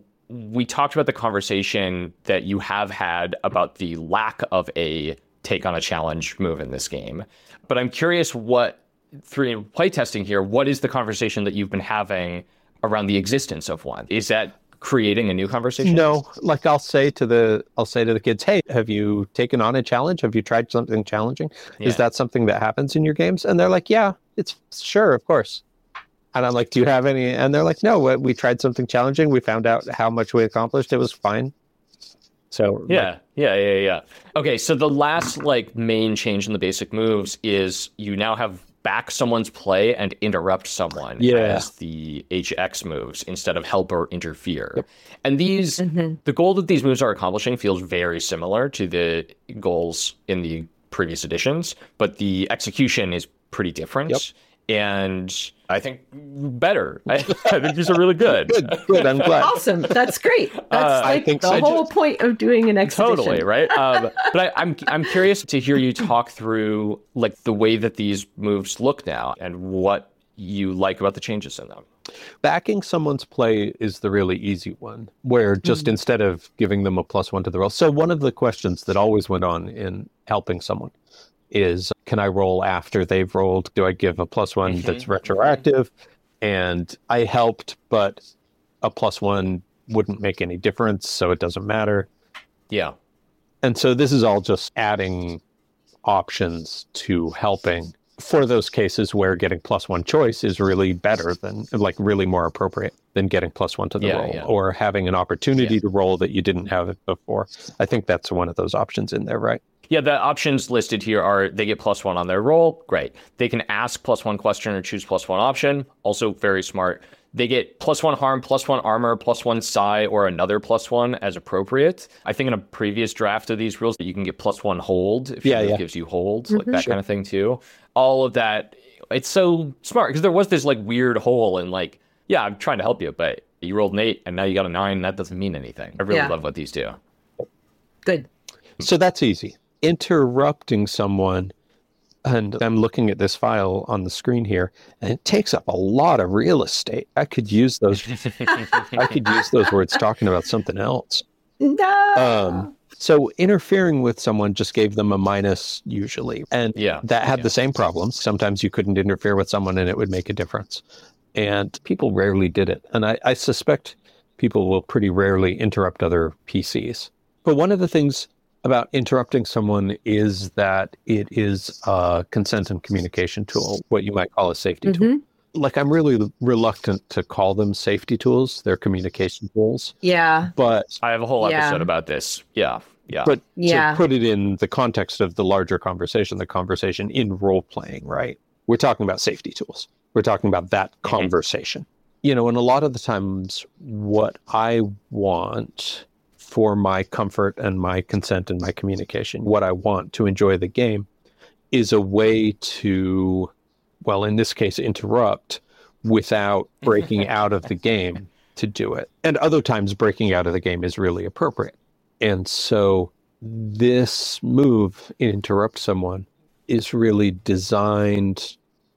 we talked about the conversation that you have had about the lack of a take on a challenge move in this game. But I'm curious what, through playtesting here, what is the conversation that you've been having around the existence of one? Is that creating a new conversation? No, like I'll say to the I'll say to the kids, hey, have you taken on a challenge? Have you tried something challenging? Yeah. Is that something that happens in your games? And they're like, yeah, it's sure, of course. And I'm like, do you have any? And they're like, no, we- we tried something challenging. We found out how much we accomplished. It was fine. So Yeah, like, yeah, yeah, yeah. Okay, so the last like main change in the basic moves is you now have back someone's play and interrupt someone Yeah. as the H X moves instead of help or interfere. Yep. And these, Mhm. the goal that these moves are accomplishing feels very similar to the goals in the previous editions, but the execution is pretty different. Yep. And I think better. I, I think these are really good. good, good. I'm glad. Awesome. That's great. That's Uh, I like think the so. whole point of doing an expedition. Totally, right? Um, but I, I'm I'm curious to hear you talk through like the way that these moves look now and what you like about the changes in them. Backing someone's play is the really easy one, where just Mhm. instead of giving them a plus one to the roll. So one of the questions that always went on in helping someone is, can I roll after they've rolled? Do I give a plus one Mhm. that's retroactive? And I helped, but a plus one wouldn't make any difference, so it doesn't matter. Yeah. And so this is all just adding options to helping for those cases where getting plus one choice is really better than, like, really more appropriate than getting plus one to the Yeah, roll, yeah. or having an opportunity Yeah. to roll that you didn't have it before. I think that's one of those options in there, right? Yeah, the options listed here are they get plus one on their roll. Great. They can ask plus one question or choose plus one option. Also very smart. They get plus one harm, plus one armor, plus one psi, or another plus one as appropriate. I think in a previous draft of these rules, you can get plus one hold if Yeah, it yeah. gives you hold, like Mhm. that Sure. kind of thing too. All of that It's so smart because there was this like weird hole in like, yeah, I'm trying to help you, but you rolled an eight and now you got a nine. That doesn't mean anything. I really Yeah. love what these do. Good. So that's easy. Interrupting someone, and I'm looking at this file on the screen here, and it takes up a lot of real estate. I could use those. I could use those words talking about something else. No. Um, so interfering with someone just gave them a minus usually, and Yeah. that had Yeah. the same problems. Sometimes you couldn't interfere with someone, and it would make a difference. And people rarely did it, and I, I suspect people will pretty rarely interrupt other P Cs. But one of the things about interrupting someone is that it is a consent and communication tool, what you might call a safety tool. Mhm. Like, I'm really reluctant to call them safety tools. They're communication tools. Yeah. But I have a whole Yeah. episode about this. Yeah. Yeah. but Yeah. to put it in the context of the larger conversation, the conversation in role playing, right? We're talking about safety tools. We're talking about that conversation. You know, and a lot of the times what I want for my comfort and my consent and my communication, what I want to enjoy the game is a way to, well, in this case, interrupt without breaking out of the game to do it. And other times breaking out of the game is really appropriate. And so this move, interrupt someone, is really designed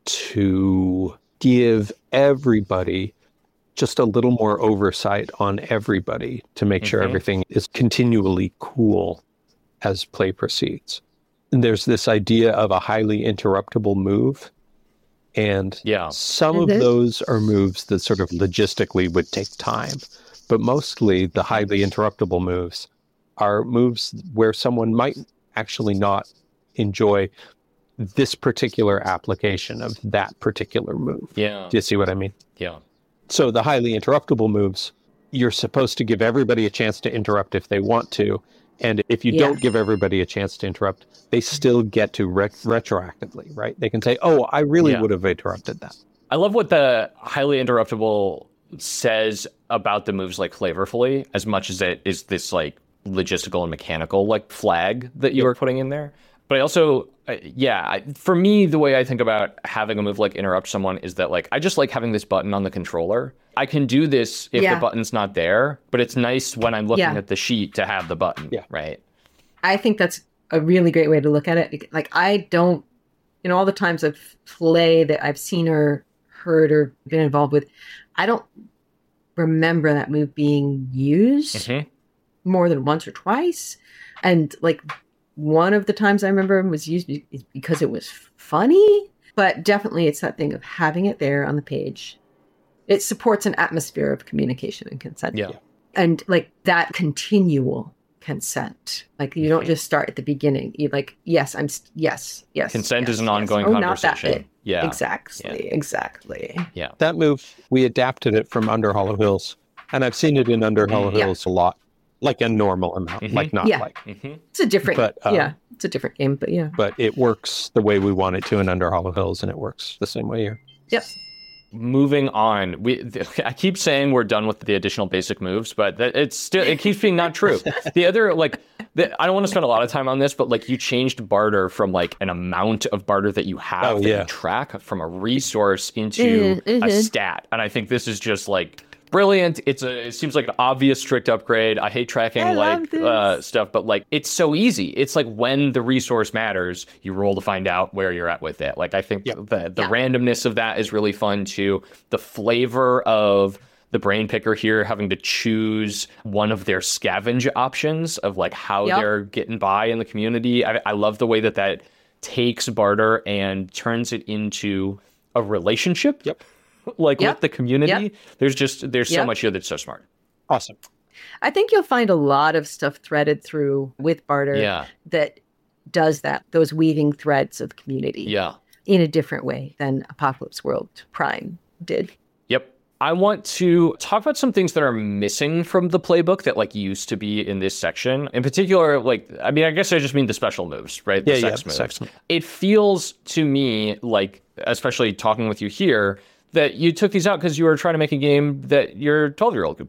to give everybody just a little more oversight on everybody to make sure Mhm. everything is continually cool as play proceeds. And there's this idea of a highly interruptible move. And Yeah. some of Mhm. those are moves that sort of logistically would take time. But mostly the highly interruptible moves are moves where someone might actually not enjoy this particular application of that particular move. Yeah. Do you see what I mean? Yeah. So the highly interruptible moves, you're supposed to give everybody a chance to interrupt if they want to. And if you Yeah. don't give everybody a chance to interrupt, they still get to re- retroactively, right? They can say, oh, I really Yeah. would have interrupted that. I love what the highly interruptible says about the moves like flavorfully, as much as it is this like logistical and mechanical like flag that you Yep. are putting in there. But I also, uh, yeah, I, for me, the way I think about having a move like interrupt someone is that like I just like having this button on the controller. I can do this if Yeah. the button's not there, but it's nice when I'm looking Yeah. at the sheet to have the button, Yeah. right? I think that's a really great way to look at it. Like, I don't, you know, all the times I've played that I've seen or heard or been involved with, I don't remember that move being used Mhm. more than once or twice. And like one of the times I remember was used be- because it was funny, but definitely it's that thing of having it there on the page. It supports an atmosphere of communication and consent. Yeah. And like that continual consent. Like you don't just start at the beginning. You like, yes, I'm, st- yes, yes. Consent yes, is an yes. ongoing Oh, not that conversation. bit. Yeah. Exactly, exactly. That move, we adapted it from Under Hollow Hills. And I've seen it in Under Hollow Yeah. Hills a lot, like a normal amount, Mhm. like not Yeah. like. hmm It's a different, But, uh, yeah, it's a different game, but yeah. But it works the way we want it to in Under Hollow Hills, and it works the same way here. Yep. Moving on, we th- I keep saying we're done with the additional basic moves, but that it's still it keeps being not true. The other like the, I don't want to spend a lot of time on this, but like you changed barter from like an amount of barter that you have Oh, that yeah. you track from a resource into Mhm, a mhm. stat, and I think this is just like brilliant. It's a it seems like an obvious strict upgrade. I hate tracking I love like this. uh, stuff, but like it's so easy. It's like when the resource matters, you roll to find out where you're at with it. Like I think Yep. the the Yeah. randomness of that is really fun too. The flavor of the brain picker here having to choose one of their scavenge options of like how Yep. they're getting by in the community. I, I love the way that that takes barter and turns it into a relationship. Yep. Like Yep. with the community. Yep. There's just there's so Yep. much here that's so smart. Awesome. I think you'll find a lot of stuff threaded through with barter Yeah. that does that, those weaving threads of community Yeah. in a different way than Apocalypse World Prime did. Yep. I want to talk about some things that are missing from the playbook that like used to be in this section. In particular, like, I mean, I guess I just mean the special moves, right? The Yeah, yeah, sex the moves. sex move. It feels to me like, especially talking with you here, that you took these out because you were trying to make a game that your twelve-year-old could play.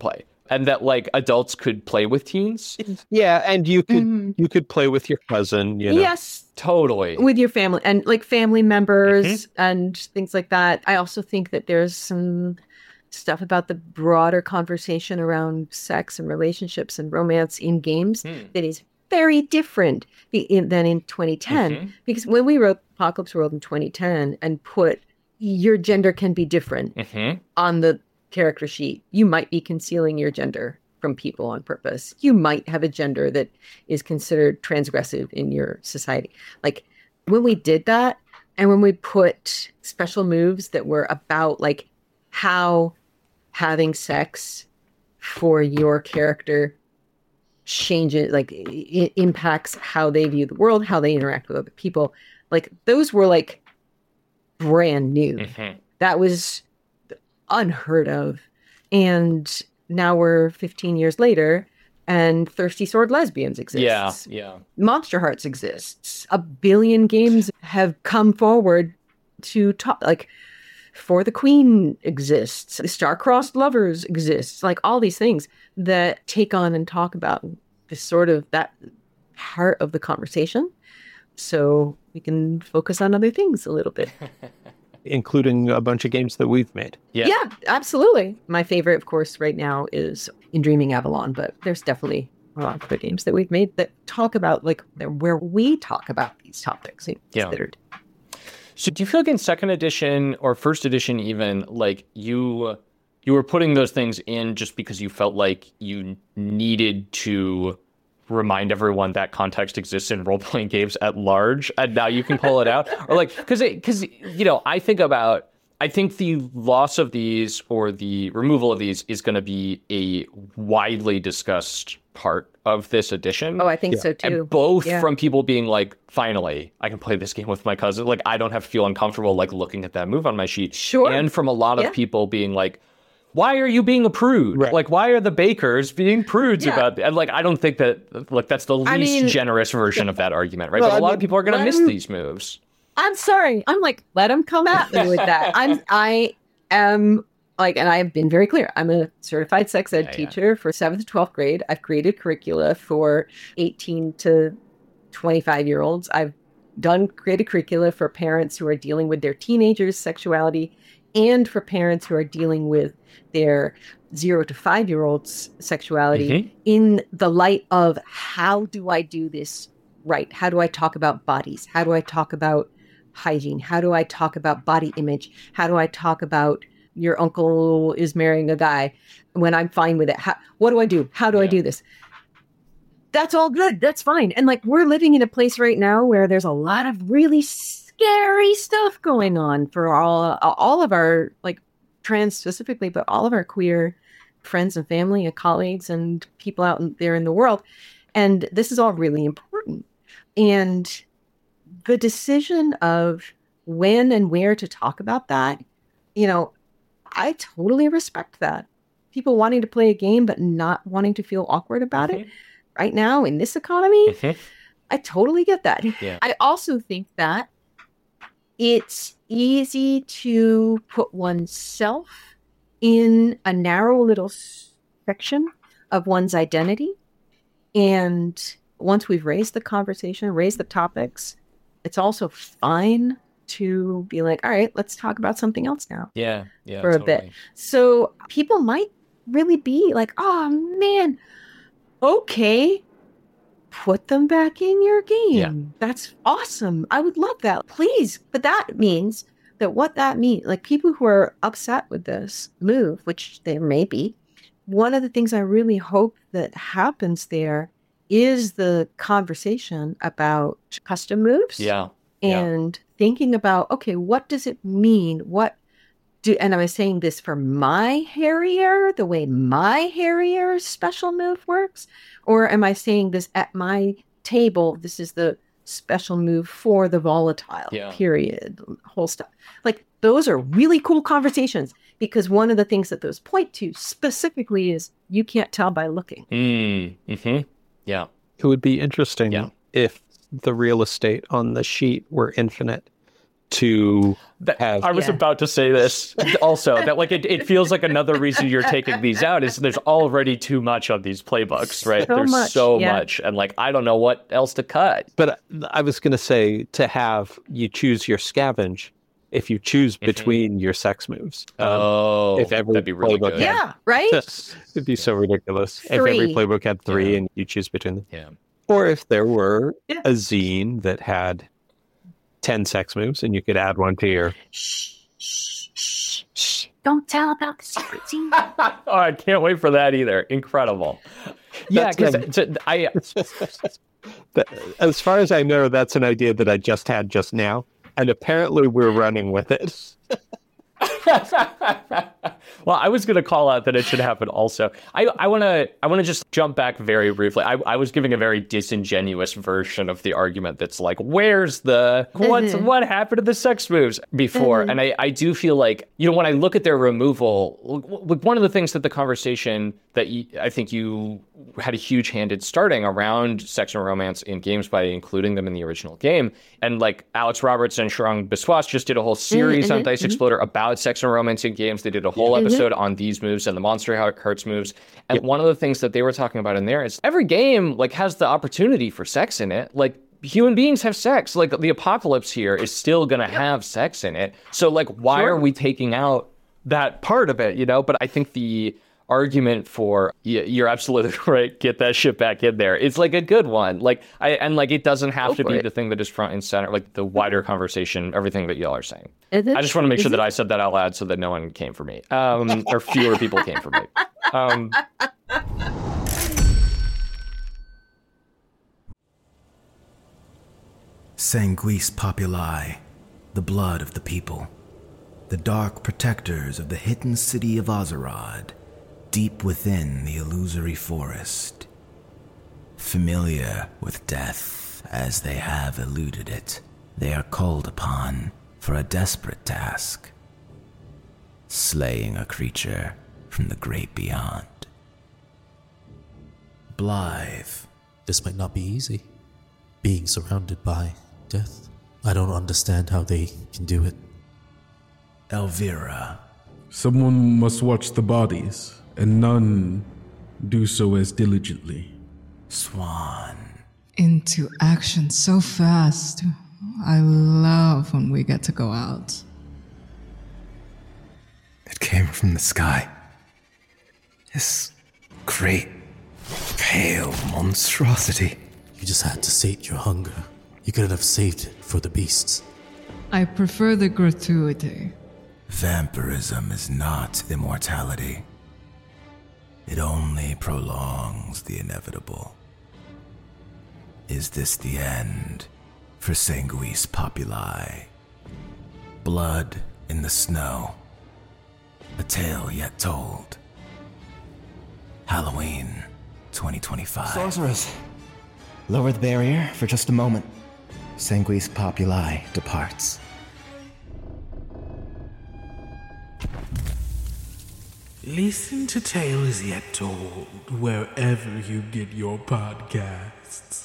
and that like adults could play with teens. Yeah, and you could Mhm. you could play with your cousin, you know. Yes, Totally. with your family and like family members and things like that. I also think that there's some stuff about the broader conversation around sex and relationships and romance in games Hmm. that is very different be- in, than in twenty ten. Mhm. Because when we wrote Apocalypse World in twenty ten and put your gender can be different Mhm. on the character sheet, you might be concealing your gender from people on purpose. You might have a gender that is considered transgressive in your society. Like when we did that, and when we put special moves that were about like how having sex for your character changes, like it impacts how they view the world, how they interact with other people, like those were like brand new. Mhm. That was unheard of. And now we're fifteen years later and Thirsty Sword Lesbians exists. Yeah, yeah. Monster Hearts exists. A billion games have come forward to talk, like For the Queen exists. Star-Crossed Lovers exists. Like all these things that take on and talk about this sort of that part of the conversation. So we can focus on other things a little bit. Including a bunch of games that we've made. Yeah. Yeah, absolutely. My favorite, of course, right now is In Dreaming Avalon, but there's definitely a lot of other games that we've made that talk about, like, where we talk about these topics. Yeah. Considered. So do you feel like in second edition or first edition even, like you you were putting those things in just because you felt like you needed to remind everyone that context exists in role-playing games at large, and now you can pull it out? Or like, because because you know, I think about, I think the loss of these or the removal of these is going to be a widely discussed part of this edition. Oh, I think Yeah. so too. And both Yeah. from people being like, finally, I can play this game with my cousin. Like, I don't have to feel uncomfortable like looking at that move on my sheet. Sure. And from a lot of Yeah. people being like, why are you being a prude? Right. Like, why are the bakers being prudes Yeah. about it? And like, I don't think that, like, that's the least I mean, generous version of that argument, right? Well, but a I lot mean, of people are going to let miss him- these moves. I'm sorry. I'm like, let them come at me with that. I'm, I am like, and I have been very clear. I'm a certified sex ed Yeah, yeah. teacher for seventh to twelfth grade. I've created curricula for eighteen to twenty-five year olds. I've done created curricula for parents who are dealing with their teenagers' sexuality and for parents who are dealing with their zero to five year olds' sexuality Mhm. in the light of how do I do this right? How do I talk about bodies? How do I talk about hygiene? How do I talk about body image? How do I talk about your uncle is marrying a guy when I'm fine with it? How, what do I do? How do I Yeah. do this? That's all good. That's fine. And like we're living in a place right now where there's a lot of really scary stuff going on for all all of our like trans specifically, but all of our queer friends and family and colleagues and people out in- there in the world. And this is all really important. And the decision of when and where to talk about that, you know, I totally respect that. People wanting to play a game but not wanting to feel awkward about it right now in this economy, Mhm. I totally get that. Yeah. I also think that it's easy to put oneself in a narrow little section of one's identity. And once we've raised the conversation, raised the topics, it's also fine to be like, all right, let's talk about something else now. Yeah. Yeah. For a bit. totally. So people might really be like, oh man, okay, put them back in your game. Yeah. That's awesome. I would love that. Please. But that means that what that means, like people who are upset with this move, which there may be, one of the things I really hope that happens there is the conversation about custom moves Yeah. Yeah. and thinking about, okay, what does it mean? What do, and am I saying this for my Harrier, the way my Harrier special move works? Or am I saying this at my table? This is the special move for the volatile Yeah. period, whole stuff. Like those are really cool conversations because one of the things that those point to specifically is you can't tell by looking. Mm. Hmm. Yeah. It would be interesting Yeah. if the real estate on the sheet were infinite to That, have. I was Yeah. about to say this also, that like it, it feels like another reason you're taking these out is there's already too much of these playbooks, right? So there's much, so yeah. much. And like, I don't know what else to cut. But I was going to say to have you choose your scavenge if you choose between your sex moves. Um, Oh, if every that'd be really playbook good. had- Yeah, right? It'd be so ridiculous if every Three. playbook had three Yeah. and you choose between them. Yeah. Or if there were Yeah. a zine that had ten sex moves and you could add one to your. Shh, shh, shh, shh. Don't tell about the secret scene. Oh, I can't wait for that either. Incredible. Yeah, That's because I That- as far as I know, that's an idea that I just had just now. And apparently we're running with it. well, I was going to call out that it should happen also. I I want to I want to just jump back very briefly. I, I was giving a very disingenuous version of the argument that's like, where's the what's Mhm. what happened to the sex moves before? Mhm. And I, I do feel like, you know, when I look at their removal, w- w- one of the things that the conversation that you, I think you had a huge hand in starting around sex and romance in games by including them in the original game. And like Alex Roberts and Sharang Biswas just did a whole series on mhm, Dice mhm. Exploder about sex and romance in games. They did a whole Mhm. episode on these moves and the Monster Hearts moves. And one of the things that they were talking about in there is every game like has the opportunity for sex in it. Like human beings have sex. Like the apocalypse here is still going to have sex in it. So like, why Sure. are we taking out that part of it, you know? But I think the argument for yeah, you're absolutely right, get that shit back in there, it's like a good one. Like I and like it doesn't have Go to for be it. the thing that is front and center, like the wider conversation, everything that y'all are saying. Is it- I just want to make is sure that it- I said that out loud so that no one came for me, um, or fewer people came for me. Um, Sanguis Populi, the blood of the people. The dark protectors of the hidden city of Ozerod, deep within the illusory forest. Familiar with death as they have eluded it, they are called upon for a desperate task. Slaying a creature from the great beyond. Blythe. This might not be easy. Being surrounded by death. I don't understand how they can do it. Elvira. Someone must watch the bodies, and none do so as diligently. Swan. Into action so fast. I love when we get to go out. It came from the sky. This great, pale monstrosity. You just had to sate your hunger. You couldn't have saved it for the beasts. I prefer the gratuity. Vampirism is not immortality. It only prolongs the inevitable. Is this the end for Sanguis Populi? Blood in the snow. A tale yet told. Halloween twenty twenty-five. Sorcerers, lower the barrier for just a moment. Sanguis Populi departs. Listen to Tales Yet Told wherever you get your podcasts.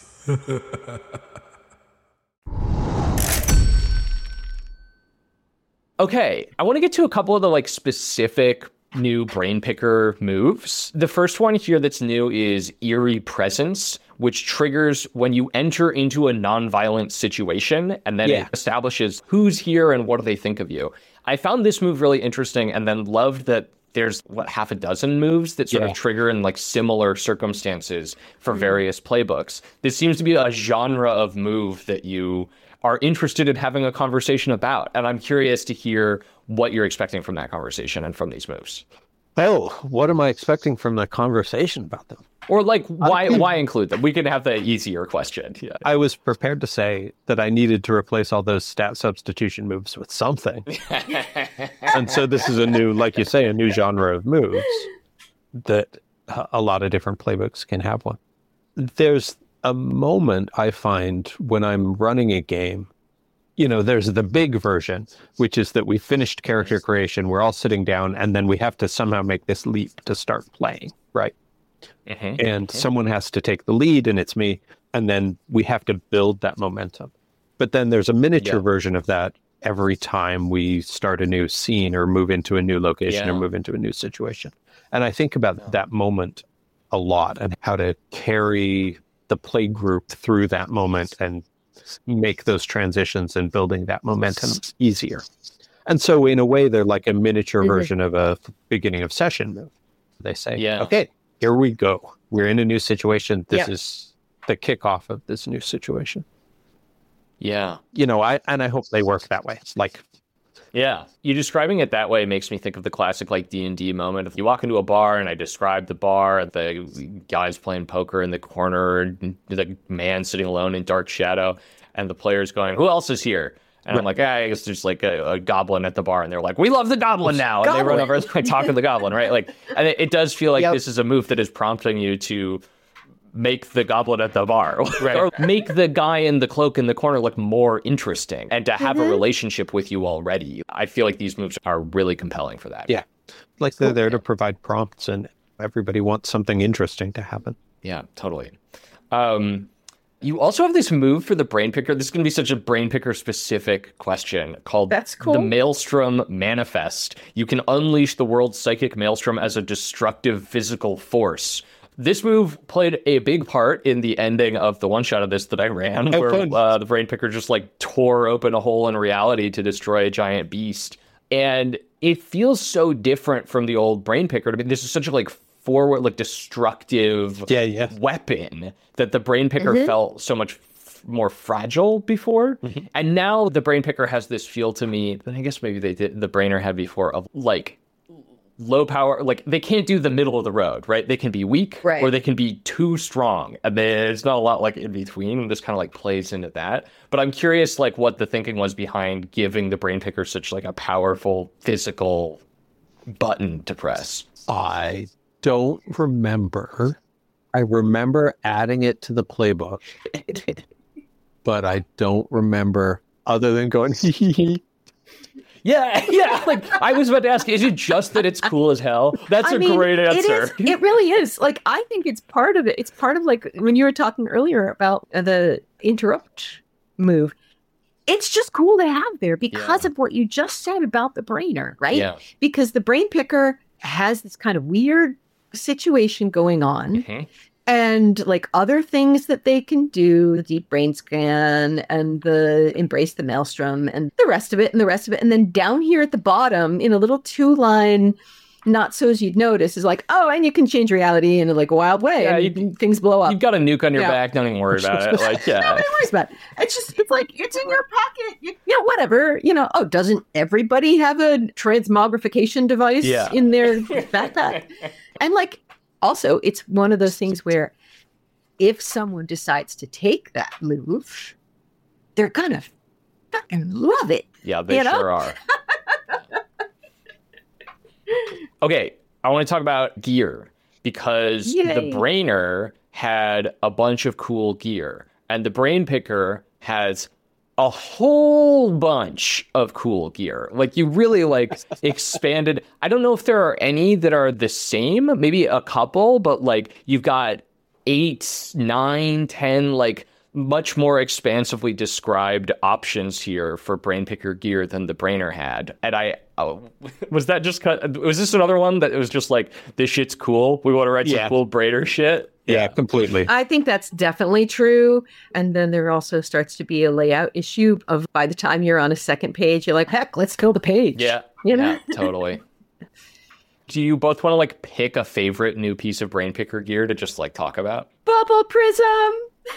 Okay, I want to get to a couple of the like specific new brain picker moves. The first one here that's new is Eerie Presence, which triggers when you enter into a non-violent situation, and then Yeah. it establishes who's here and what do they think of you. I found this move really interesting, and then loved that there's what half a dozen moves that sort Yeah. of trigger in like similar circumstances for various playbooks. This seems to be a genre of move that you are interested in having a conversation about, and I'm curious to hear what you're expecting from that conversation and from these moves. Oh, what am I expecting from the conversation about them? Or like, why why include them? We can have the easier question. Yeah. I was prepared to say that I needed to replace all those stat substitution moves with something. And so this is a new, like you say, a new genre of moves that a a lot of different playbooks can have one. There's a moment I find when I'm running a game, you know, there's the big version, which is that we finished character creation, we're all sitting down, and then we have to somehow make this leap to start playing, right? Mhm. And someone has to take the lead, and it's me, and then we have to build that momentum. But then there's a miniature Yeah. version of that every time we start a new scene or move into a new location Yeah. or move into a new situation. And I think about that moment a lot and how to carry the play group through that moment and make those transitions and building that momentum easier. And so in a way, they're like a miniature Mhm. version of a beginning of session move. They say, Yeah. okay, here we go. We're in a new situation. This Yeah. is the kickoff of this new situation. Yeah. You know, I and I hope they work that way. Like, Yeah. You describing it that way makes me think of the classic like D and D moment. If you walk into a bar and I describe the bar, the guy's playing poker in the corner, and the man sitting alone in dark shadow, and the player's going, who else is here? And I'm like, ah, I guess there's like a, a goblin at the bar. And they're like, we love the goblin now. And they run over and like, talk to the goblin, right? Like, and it, it does feel like Yep. this is a move that is prompting you to make the goblin at the bar right. or make the guy in the cloak in the corner look more interesting and to have Mhm. a relationship with you already. I feel like these moves are really compelling for that. yeah, like they're there to provide prompts and everybody wants something interesting to happen. Yeah, totally. Um, you also have this move for the Brain Picker. This is going to be such a Brain Picker specific question called That's cool. the Maelstrom Manifest. You can unleash the world's psychic maelstrom as a destructive physical force. This move played a big part in the ending of the one shot of this that I ran, Oh, where fun. uh, the Brain Picker just like tore open a hole in reality to destroy a giant beast. And it feels so different from the old Brain Picker. I mean, this is such a like forward, like destructive Yeah, yeah. weapon that the Brain Picker Mhm. felt so much f- more fragile before. Mhm. And now the Brain Picker has this feel to me that I guess maybe they did the Brainer had before of like low power, like they can't do the middle of the road, right? They can be weak Right. or they can be too strong. And there's not a lot like in between. And this kind of like plays into that. But I'm curious like what the thinking was behind giving the Brain Picker such like a powerful physical button to press. I don't remember. I remember adding it to the playbook, but I don't remember other than going, Yeah, yeah. Like I was about to ask, is it just that it's cool as hell? That's I a mean, great It, answer. is, it really is. Like, I think it's part of it. It's part of, like, when you were talking earlier about uh, the interrupt move, it's just cool to have there because Yeah. of what you just said about the brainer, right? Yeah. Because the Brain Picker has this kind of weird situation going on. Mhm. And like other things that they can do, the deep brain scan and the embrace the maelstrom and the rest of it and the rest of it. And then down here at the bottom in a little two line, not so as you'd notice, is like, oh, and you can change reality in like a wild way. Yeah, and you- things blow up. You've got a nuke on your Yeah. back. Don't even worry about it. Like, yeah. Nobody worries about it. It's just, it's like, it's in your pocket. You, you know, whatever. You know, oh, doesn't everybody have a transmogrification device Yeah. in their backpack? And like, also, it's one of those things where if someone decides to take that move, they're gonna fucking love it. Yeah, they You know? sure are. Okay, I want to talk about gear because Yay. the Brainer had a bunch of cool gear, and the Brain Picker has a whole bunch of cool gear. Like you really like expanded. I don't know if there are any that are the same, maybe a couple, but like you've got eight, nine, ten, like much more expansively described options here for Brain Picker gear than the Brainer had. And I, oh, was that just cut? Was this another one that it was just like, this shit's cool. We want to write Yeah. some cool Brainer shit. yeah, completely. I think that's definitely true. And then there also starts to be a layout issue of by the time you're on a second page, you're like, heck, let's fill the page. Yeah. You know? Yeah, totally. Do you both want to like pick a favorite new piece of Brain Picker gear to just like talk about? Bubble Prism.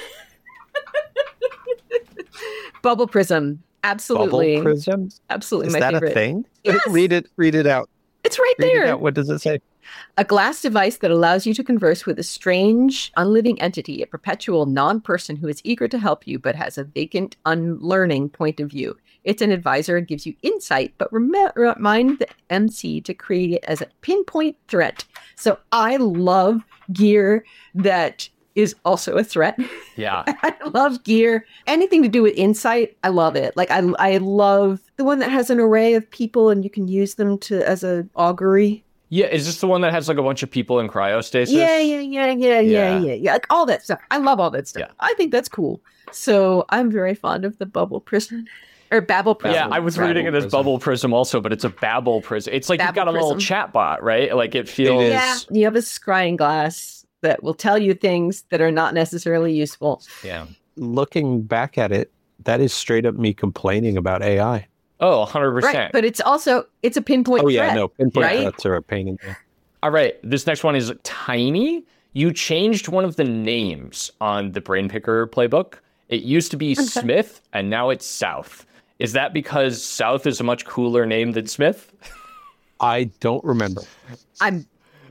Bubble Prism. Absolutely. Bubble prism? Absolutely Is my that favorite. a thing? Yes. Read it. Read it out. It's right Read there. it out. What does it say? A glass device that allows you to converse with a strange, unliving entity, a perpetual non-person who is eager to help you but has a vacant, unlearning point of view. It's an advisor and gives you insight, but rem- remind the M C to create it as a pinpoint threat. So I love gear that is also a threat. Yeah. I love gear. Anything to do with insight, I love it. Like I, I love the one that has an array of people and you can use them to as a augury. Yeah, is this the one that has like a bunch of people in cryostasis? Yeah, yeah, yeah, yeah, yeah, Yeah. yeah, yeah. Like all that stuff. I love all that stuff. Yeah. I think that's cool. So I'm very fond of the bubble prism. Or Babel Prism. Yeah, I was Babel reading it as Prism. Bubble Prism also, but it's a Babel Prism. It's like Babel you've got a little Prism. chat bot, right? Like it feels. It is. Yeah, you have a scrying glass that will tell you things that are not necessarily useful. Yeah. Looking back at it, that is straight up me complaining about A I. Oh, one hundred percent. Right, but it's also, it's a pinpoint Oh yeah, threat, no, pinpoint right? threats are a pain in the. All right, this next one is tiny. You changed one of the names on the Brain Picker playbook. It used to be Smith, and now it's South. Is that because South is a much cooler name than Smith? I don't remember. I'm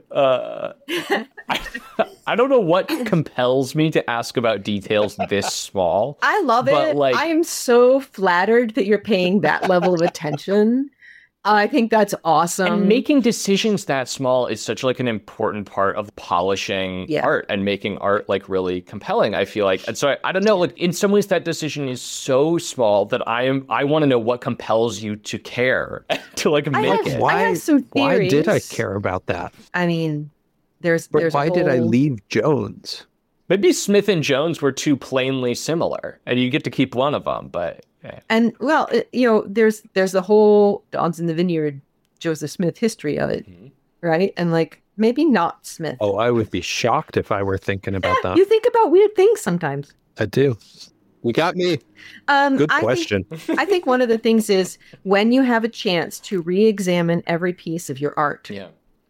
Uh, I, I don't know what compels me to ask about details this small. I love But, it. like- I am so flattered that you're paying that level of attention. I think that's awesome. And making decisions that small is such like an important part of polishing Yeah. art and making art like really compelling, I feel like. And so I, I don't know, like in some ways that decision is so small that I am I want to know what compels you to care to like I make have- it. I Why? have some Why did I theories. care about that? I mean, there's But there's a why did I whole- leave Jones? Maybe Smith and Jones were too plainly similar and you get to keep one of them, but eh. And well, it- you know, there's there's the whole Dawns in the Vineyard, Joseph Smith history of it, Mhm. right? And like maybe not Smith. Oh, I would be shocked if I were thinking about Yeah, that. you think about weird things sometimes. I do. You got me. Um, Good I think- question. I think one of the things is when you have a chance to re-examine every piece of your art yeah.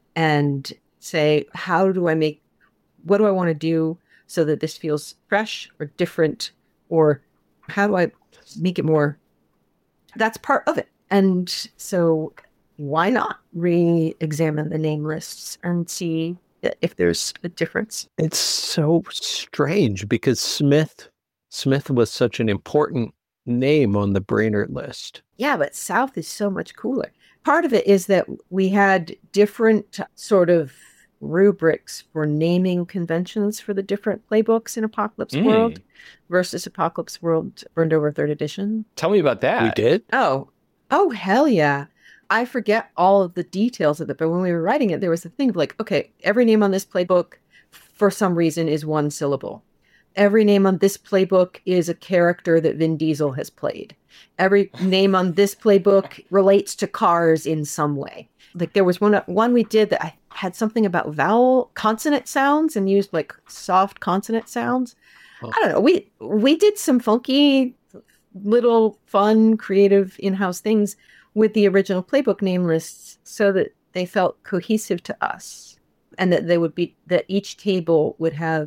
and say, how do I make, what do I want to do so that this feels fresh or different, or how do I make it more? That's part of it. And so why not re-examine the name lists and see if there's a difference? It's so strange because Smith Smith was such an important name on the Brainerd list. Yeah, but South is so much cooler. Part of it is that we had different sort of rubrics for naming conventions for the different playbooks in Apocalypse Mm. World versus Apocalypse World Burned Over third Edition. Tell me about that. We did? Oh, oh, hell yeah. I forget all of the details of it, but when we were writing it, there was a thing of like, okay, every name on this playbook for some reason is one syllable. Every name on this playbook is a character that Vin Diesel has played. Every name on this playbook relates to cars in some way. Like there was one one we did that I had something about vowel consonant sounds and used like soft consonant sounds. Oh. I don't know. We we did some funky little fun creative in-house things with the original playbook name lists so that they felt cohesive to us and that they would be that each table would have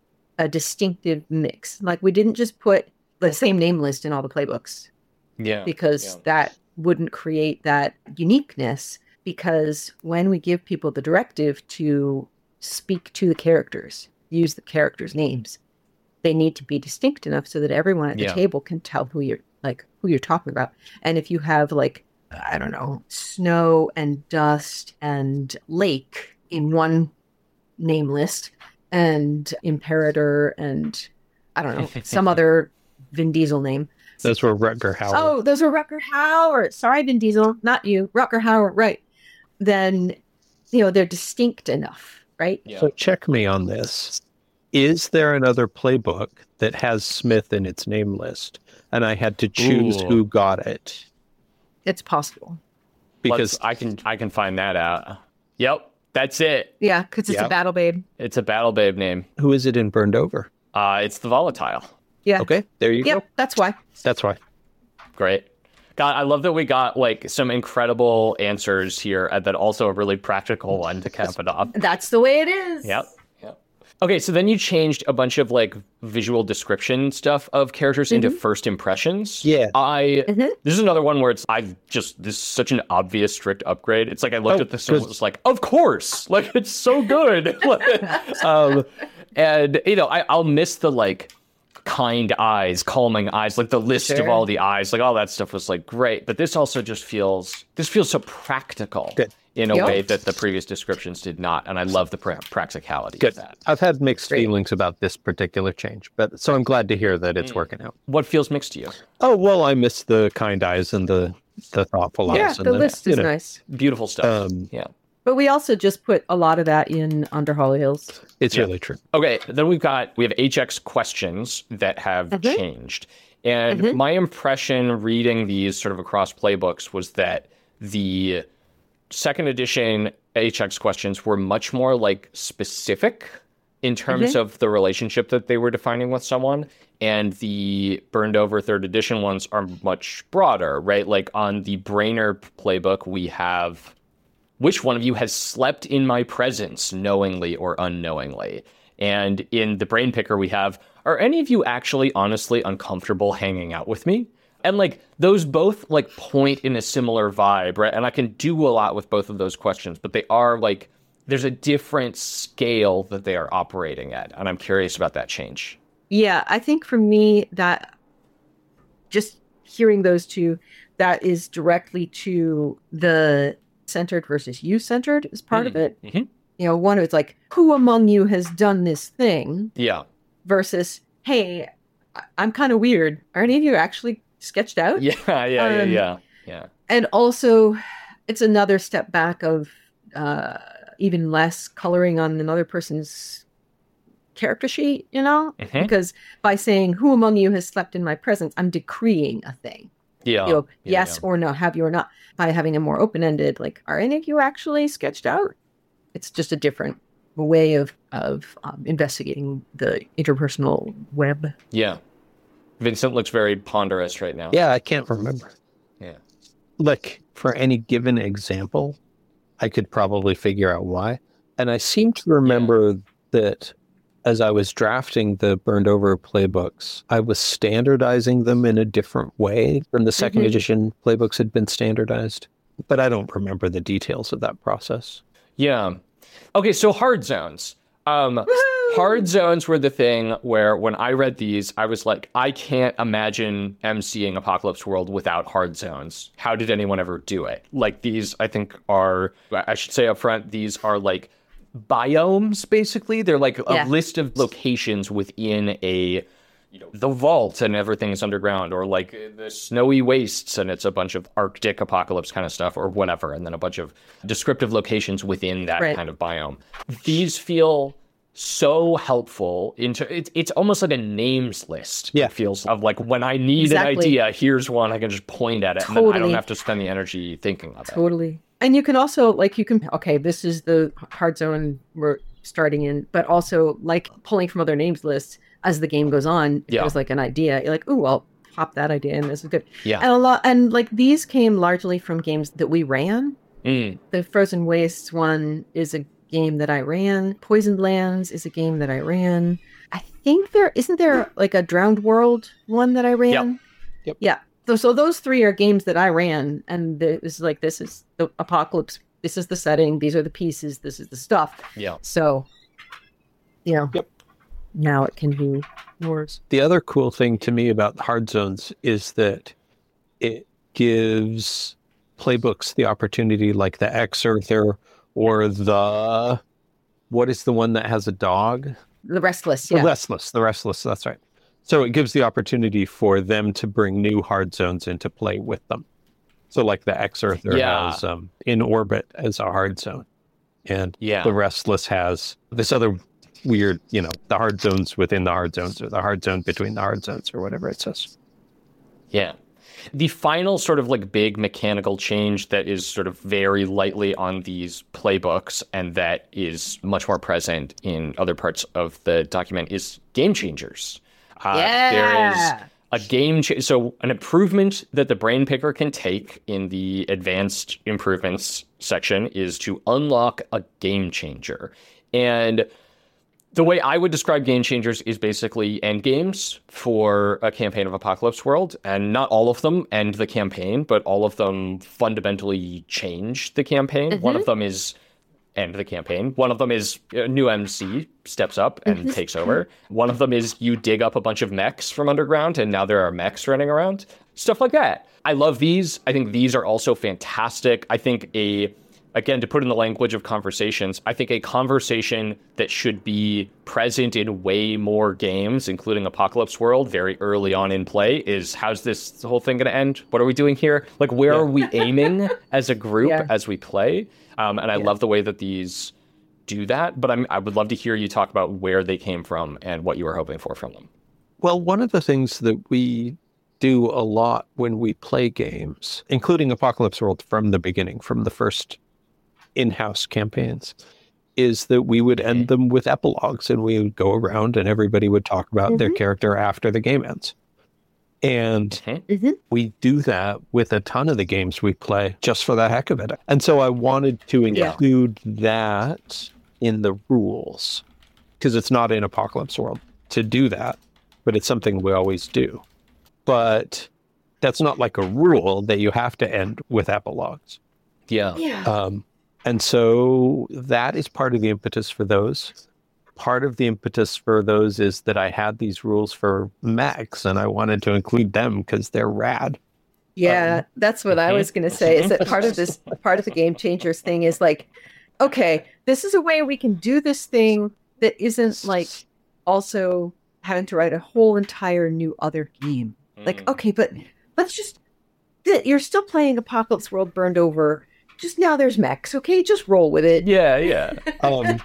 a distinctive mix. Like we didn't just put the same name list in all the playbooks Yeah. because yeah. that wouldn't create that uniqueness, because when we give people the directive to speak to the characters, use the characters' names, they need to be distinct enough so that everyone at the Yeah. table can tell who you're like who you're talking about. And if you have like, I don't know, snow and dust and lake in one name list and Imperator and I don't know, some other Vin Diesel name. Those were Rutger Hauer. Oh, those are Rutger Hauer. Sorry, Vin Diesel, not you. Rutger Hauer, right. Then, you know, they're distinct enough, right? Yeah. So check me on this. Is there another playbook that has Smith in its name list? And I had to choose Ooh. who got it. It's possible. Because Let's- I can I can find that out. Yep. That's it. Yeah, because it's Yeah. a battle babe. It's a battle babe name. who is it in Burned Over? Uh, it's the volatile. Yeah. Okay, there you Yep, go. that's why. That's why. Great. God, I love that we got like some incredible answers here and then also a really practical one to cap it off. That's the way it is. Yep. Yep. Okay, so then you changed a bunch of like visual description stuff of characters into first impressions. Yeah. I Mhm. this is another one where it's I've just this is such an obvious strict upgrade. It's like I looked Oh, at this and 'cause- was like, of course. Like it's so good. Like, um and you know, I, I'll miss the like kind eyes, calming eyes, like the list of Sure. all the eyes, like all that stuff was like great. But this also just feels this feels so practical Good. in a Yep. way that the previous descriptions did not. And I love the pra- practicality Good. of that. I've had mixed Great. feelings about this particular change, but so I'm glad to hear that it's working out. What feels mixed to you? Oh well, I miss the kind eyes and the the thoughtful Yeah, eyes. and the list you is know, nice. Beautiful stuff. Um, yeah. But we also just put a lot of that in Under Holly Hills. It's Yeah. really true. Okay, then we've got we have H X questions that have Mhm. changed. And Mhm. my impression reading these sort of across playbooks was that the second edition H X questions were much more like specific in terms Mhm. of the relationship that they were defining with someone. And the burned over third edition ones are much broader, right? Like on the Brainer playbook, we have which one of you has slept in my presence knowingly or unknowingly? And in the Brain Picker, we have, are any of you actually honestly uncomfortable hanging out with me? And like those both like point in a similar vibe, right? And I can do a lot with both of those questions, but they are like, there's a different scale that they are operating at. And I'm curious about that change. Yeah, I think for me that just hearing those two, that is directly to the centered versus you centered is part Mm. of it. Mm-hmm. You know, one of it's like, who among you has done this thing? Yeah. Versus, hey, I- I'm kind of weird. Are any of you actually sketched out? Yeah, yeah, yeah, Um, yeah. Yeah. And also, it's another step back of uh, even less coloring on another person's character sheet, you know? Mhm. Because by saying, who among you has slept in my presence, I'm decreeing a thing. Yeah. You know, yeah, yes yeah. or no, have you or not. By having a more open-ended, like, are any of you actually sketched out? It's just a different way of, of um, investigating the interpersonal web. Yeah. Vincent looks very ponderous right now. Yeah, I can't remember. Yeah. Like, for any given example, I could probably figure out why. And I seem to remember that as I was drafting the Burned Over playbooks, I was standardizing them in a different way than the second Mhm. edition playbooks had been standardized. But I don't remember the details of that process. Yeah. Okay, so hard zones. Um, hard zones were the thing where when I read these, I was like, I can't imagine emceeing Apocalypse World without hard zones. How did anyone ever do it? Like these, I think are, I should say up front, these are like biomes, basically. They're like a Yeah. list of locations within a, you know, the vault and everything is underground, or like the snowy wastes and it's a bunch of Arctic apocalypse kind of stuff or whatever, and then a bunch of descriptive locations within that Right. kind of biome. These feel so helpful into it's it's almost like a names list. Yeah. It feels of like when I need Exactly. an idea, here's one, I can just point at it and then I don't Totally. have to spend the energy thinking of it. Totally. And you can also, like, you can, okay, this is the hard zone we're starting in, but also, like, pulling from other names lists as the game goes on, if Yeah. there's, like, an idea, you're like, ooh, I'll pop that idea in, this is good. Yeah. And a lot, and, like, these came largely from games that we ran. Mm. The Frozen Wastes one is a game that I ran. Poisoned Lands is a game that I ran. I think there, isn't there, like, a Drowned World one that I ran? Yep. Yeah. So, so those three are games that I ran, and it was like, this is the apocalypse, this is the setting, these are the pieces, this is the stuff. Yeah. So, you know, Yep. now it can be yours. The other cool thing to me about hard zones is that it gives playbooks the opportunity, like the Exerther or the, what is the one that has a dog? The Restless, The yeah. Restless, the Restless, that's right. So it gives the opportunity for them to bring new hard zones into play with them. So like the Exerther Yeah. has um, In Orbit as a hard zone. And Yeah. the Restless has this other weird, you know, the hard zones within the hard zones, or the hard zone between the hard zones, or whatever it says. Yeah. The final sort of like big mechanical change that is sort of very lightly on these playbooks and that is much more present in other parts of the document is game changers. Uh, There is a game cha- so an improvement that the Brain Picker can take in the advanced improvements section is to unlock a game changer. And the way I would describe game changers is basically end games for a campaign of Apocalypse World, and not all of them end the campaign, but all of them fundamentally change the campaign. One of them is end the campaign. One of them is a new M C steps up and takes over. One of them is you dig up a bunch of mechs from underground and now there are mechs running around. Stuff like that. I love these. I think these are also fantastic. I think a, again, to put in the language of conversations, I think a conversation that should be present in way more games, including Apocalypse World, very early on in play, is how's this whole thing going to end? What are we doing here? Like, where are we aiming as a group Yeah. as we play? Um, and I love the way that these do that, but I'm, I would love to hear you talk about where they came from and what you were hoping for from them. Well, one of the things that we do a lot when we play games, including Apocalypse World from the beginning, from the first in-house campaigns, is that we would end them with epilogues, and we would go around and everybody would talk about mm-hmm. their character after the game ends. And mm-hmm. we do that with a ton of the games we play just for the heck of it. And so I wanted to include yeah. that in the rules, because it's not in Apocalypse World to do that, but it's something we always do. But that's not like a rule that you have to end with epilogues. Yeah. yeah. Um, and so that is part of the impetus for those. Part of the impetus for those is that I had these rules for mechs, and I wanted to include them because they're rad. Yeah, um, that's what I was going to say, is that part of this, part of the Game Changers thing is like, okay, this is a way we can do this thing that isn't like also having to write a whole entire new other game. Like, okay, but let's just, you're still playing Apocalypse World Burned Over. Just now there's mechs, okay? Just roll with it. Yeah, yeah. um,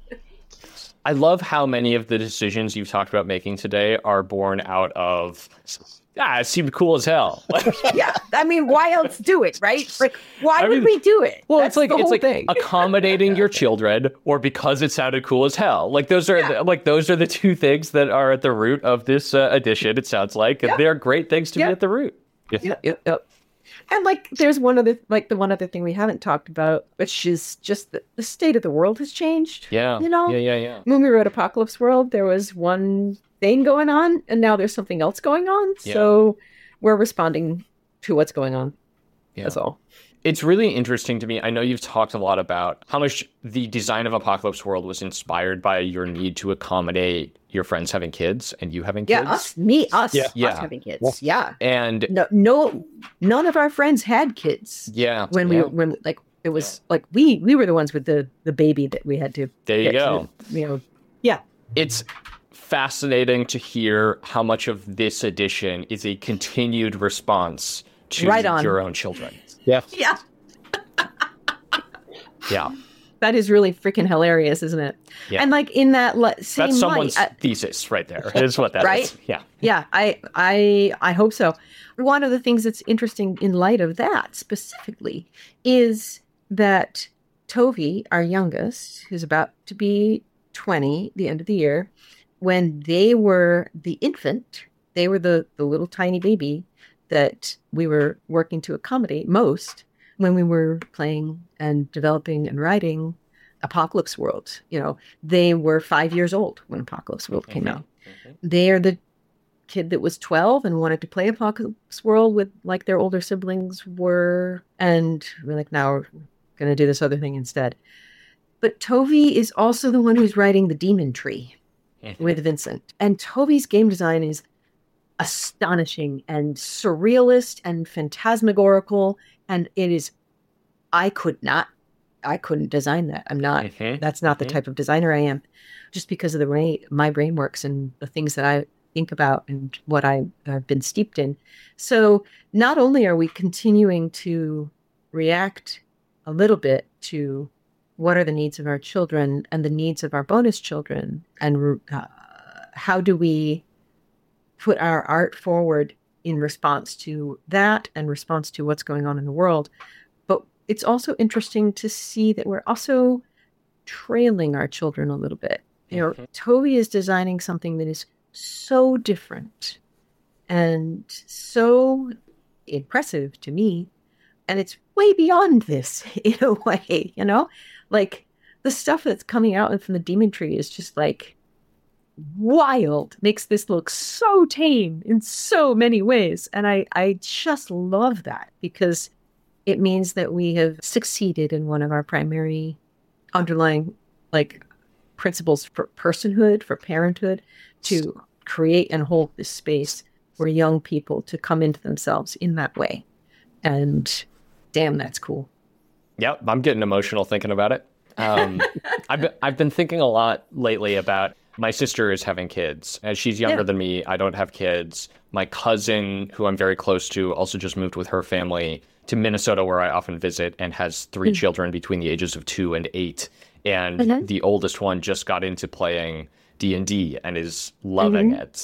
I love how many of the decisions you've talked about making today are born out of, ah, it seemed cool as hell. Yeah, I mean, why else do it, right? Like, why I would mean, we do it? Well, That's it's like the it's whole like thing. accommodating your children, or because it sounded cool as hell. Like those are Yeah. the, like those are the two things that are at the root of this uh, edition. It sounds like and Yeah. they're great things to Yeah. be at the root. Yep, yep, yep. And like, there's one other, like the one other thing we haven't talked about, which is just the, the state of the world has changed. Yeah, You know? yeah, yeah, yeah. When we wrote Apocalypse World, there was one thing going on, and now there's something else going on. Yeah. So we're responding to what's going on. Yeah. That's all. It's really interesting to me. I know you've talked a lot about how much the design of Apocalypse World was inspired by your need to accommodate your friends having kids and you having kids. Yeah, us, me, us, Yeah. us Yeah. having kids. Yeah. And No, no, none of our friends had kids yeah, when we yeah. when like it was like we we were the ones with the the baby that we had to. There you get go. to, you know, yeah. It's fascinating to hear how much of this edition is a continued response to Right on. your own children. Yeah. Yeah. Yeah. That is really freaking hilarious, isn't it? Yeah. And like in that le- same That's someone's light, I- thesis right there. Is what that is. Right? Yeah. yeah, I I I hope so. One of the things that's interesting in light of that specifically is that Tovi, our youngest, who's about to be twenty, the end of the year, when they were the infant, they were the, the little tiny baby that we were working to accommodate most when we were playing and developing and writing Apocalypse World. You know, they were five years old when Apocalypse World came Mhm. out. They are the kid that was twelve and wanted to play Apocalypse World with like their older siblings were, and we're like, now we're going to do this other thing instead. But Tovi is also the one who's writing the Demon Tree with Vincent. And Tovi's game design is astonishing and surrealist and phantasmagorical. And it is, I could not, I couldn't design that. I'm not, Mhm. that's not the Mhm. type of designer I am, just because of the way my brain works and the things that I think about and what I, I've been steeped in. So not only are we continuing to react a little bit to what are the needs of our children and the needs of our bonus children, and uh, how do we put our art forward in response to that and response to what's going on in the world. But it's also interesting to see that we're also trailing our children a little bit. You know, Tovi is designing something that is so different and so impressive to me. And it's way beyond this in a way, you know? Like, the stuff that's coming out from the Demon Tree is just like wild, makes this look so tame in so many ways. And I, I just love that, because it means that we have succeeded in one of our primary underlying like principles for personhood, for parenthood, to create and hold this space for young people to come into themselves in that way. And damn, that's cool. Yep, I'm getting emotional thinking about it. Um, I've been, I've been thinking a lot lately about my sister is having kids. As she's younger Yeah. than me, I don't have kids. My cousin, who I'm very close to, also just moved with her family to Minnesota, where I often visit, and has three Mm. children between the ages of two and eight. And Mhm. the oldest one just got into playing D and D and is loving Mhm. it.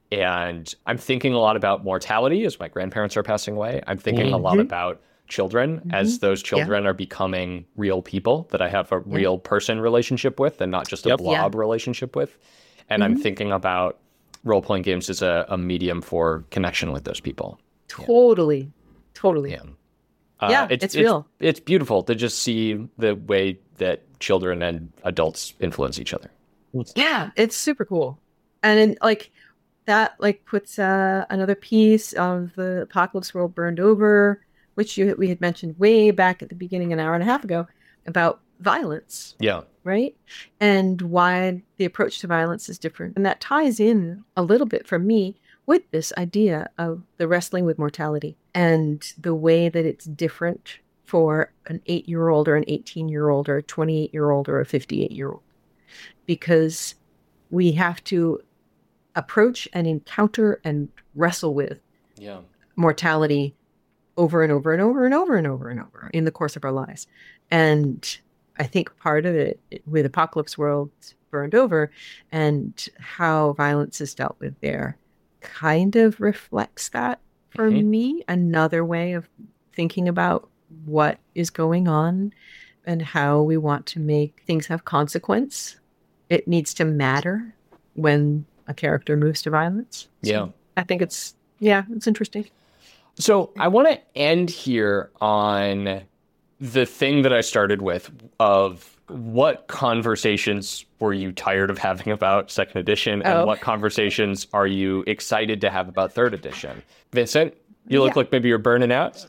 And I'm thinking a lot about mortality as my grandparents are passing away. I'm thinking mm-hmm. a lot about children mm-hmm. as those children yeah. are becoming real people that I have a yeah. real person relationship with and not just a yep. blob yeah. relationship with. And mm-hmm. I'm thinking about role-playing games as a, a medium for connection with those people. Totally. Yeah. Totally. Yeah. Uh, yeah, it's, it's real. It's, it's beautiful to just see the way that children and adults influence each other. Yeah, it's super cool. And in, like that like puts uh, another piece of the Apocalypse World Burned Over, which you, we had mentioned way back at the beginning an hour and a half ago, about violence. Yeah. Right? And why the approach to violence is different. And that ties in a little bit for me with this idea of the wrestling with mortality and the way that it's different for an eight-year-old or an eighteen-year-old or a twenty-eight-year-old or a fifty-eight-year-old. Because we have to approach and encounter and wrestle with yeah. mortality over and over and over and over and over and over in the course of our lives. And I think part of it with Apocalypse World Burned Over and how violence is dealt with there kind of reflects that for mm-hmm. me. Another way of thinking about what is going on and how we want to make things have consequence. It needs to matter when a character moves to violence. So yeah. I think it's, yeah, it's interesting. So I want to end here on the thing that I started with of what conversations were you tired of having about second edition and oh. what conversations are you excited to have about third edition? Vincent, you look yeah. like maybe you're burning out.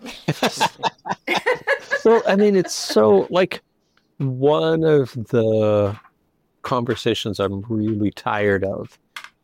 Well, I mean, it's so like one of the conversations I'm really tired of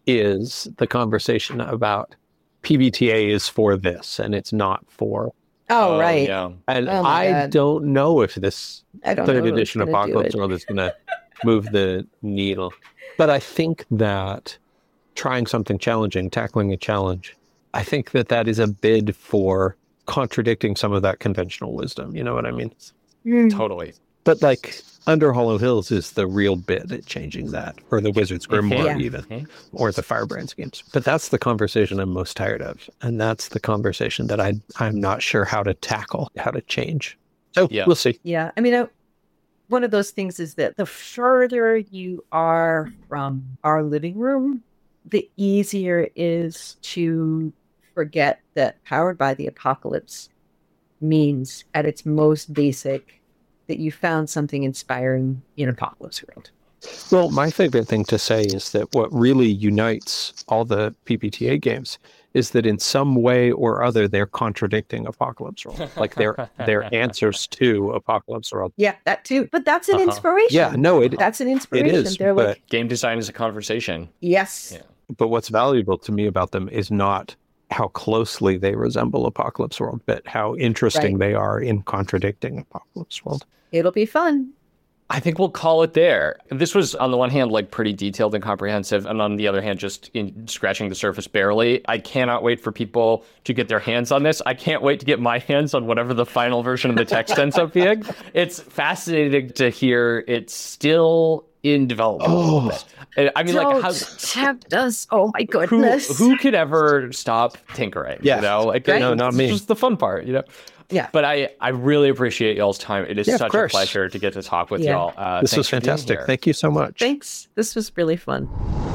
is the conversation about P B T A is for this and it's not for. Oh, oh right. Yeah. And oh I God. don't know if this third edition of Apocalypse World is going to move the needle. But I think that trying something challenging, tackling a challenge, I think that that is a bid for contradicting some of that conventional wisdom. You know what I mean? Mm. Totally. But like Under Hollow Hills is the real bid at changing that, or the Wizard's Grimoire yeah. even, mm-hmm. or the Firebrands games. But that's the conversation I'm most tired of. And that's the conversation that I, I'm not sure how to tackle, how to change. So yeah. we'll see. Yeah. I mean, I, one of those things is that the further you are from our living room, the easier it is to forget that Powered by the Apocalypse means at its most basic that you found something inspiring in Apocalypse World. Well, my favorite thing to say is that what really unites all the P P T A games is that in some way or other, they're contradicting Apocalypse World. Like they're, they're answers to Apocalypse World. Yeah, that too. But that's an uh-huh. inspiration. Yeah, no, it, that's an inspiration. it is. They're but, like, game design is a conversation. Yes. Yeah. But what's valuable to me about them is not how closely they resemble Apocalypse World, but how interesting Right. they are in contradicting Apocalypse World. It'll be fun. I think we'll call it there. This was, on the one hand, like pretty detailed and comprehensive, and on the other hand, just in scratching the surface barely. I cannot wait for people to get their hands on this. I can't wait to get my hands on whatever the final version of the text ends up being. It's fascinating to hear it's still in development. Oh, I mean, Don't like, how, tempt us. Oh my who, goodness. who could ever stop tinkering? Yeah. You know, like, Right? No, not me. It's just the fun part, you know? Yeah. But I, I really appreciate y'all's time. It is Yeah, of such a course. pleasure to get to talk with Yeah. y'all. Uh, This thanks was for being fantastic. here. Thank you so much. Thanks. This was really fun.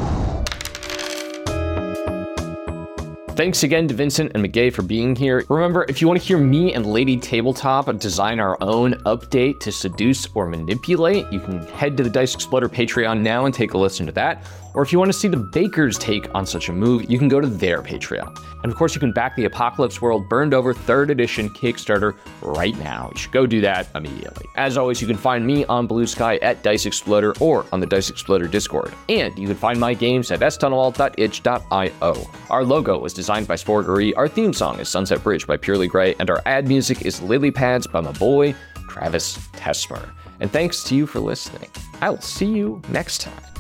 Thanks again to Vincent and Maggie for being here. Remember, if you want to hear me and Lady Tabletop design our own update to seduce or manipulate, you can head to the Dice Exploder Patreon now and take a listen to that. Or if you want to see the Baker's take on such a move, you can go to their Patreon. And of course, you can back the Apocalypse World Burned Over third Edition Kickstarter right now. You should go do that immediately. As always, you can find me on Blue Sky at Dice Exploder or on the Dice Exploder Discord. And you can find my games at s tunnelwald dot itch dot io. Our logo was designed by Sporgery, our theme song is Sunset Bridge by Purely Grey, and our ad music is Lily Pads by my boy, Travis Tesmer. And thanks to you for listening. I will see you next time.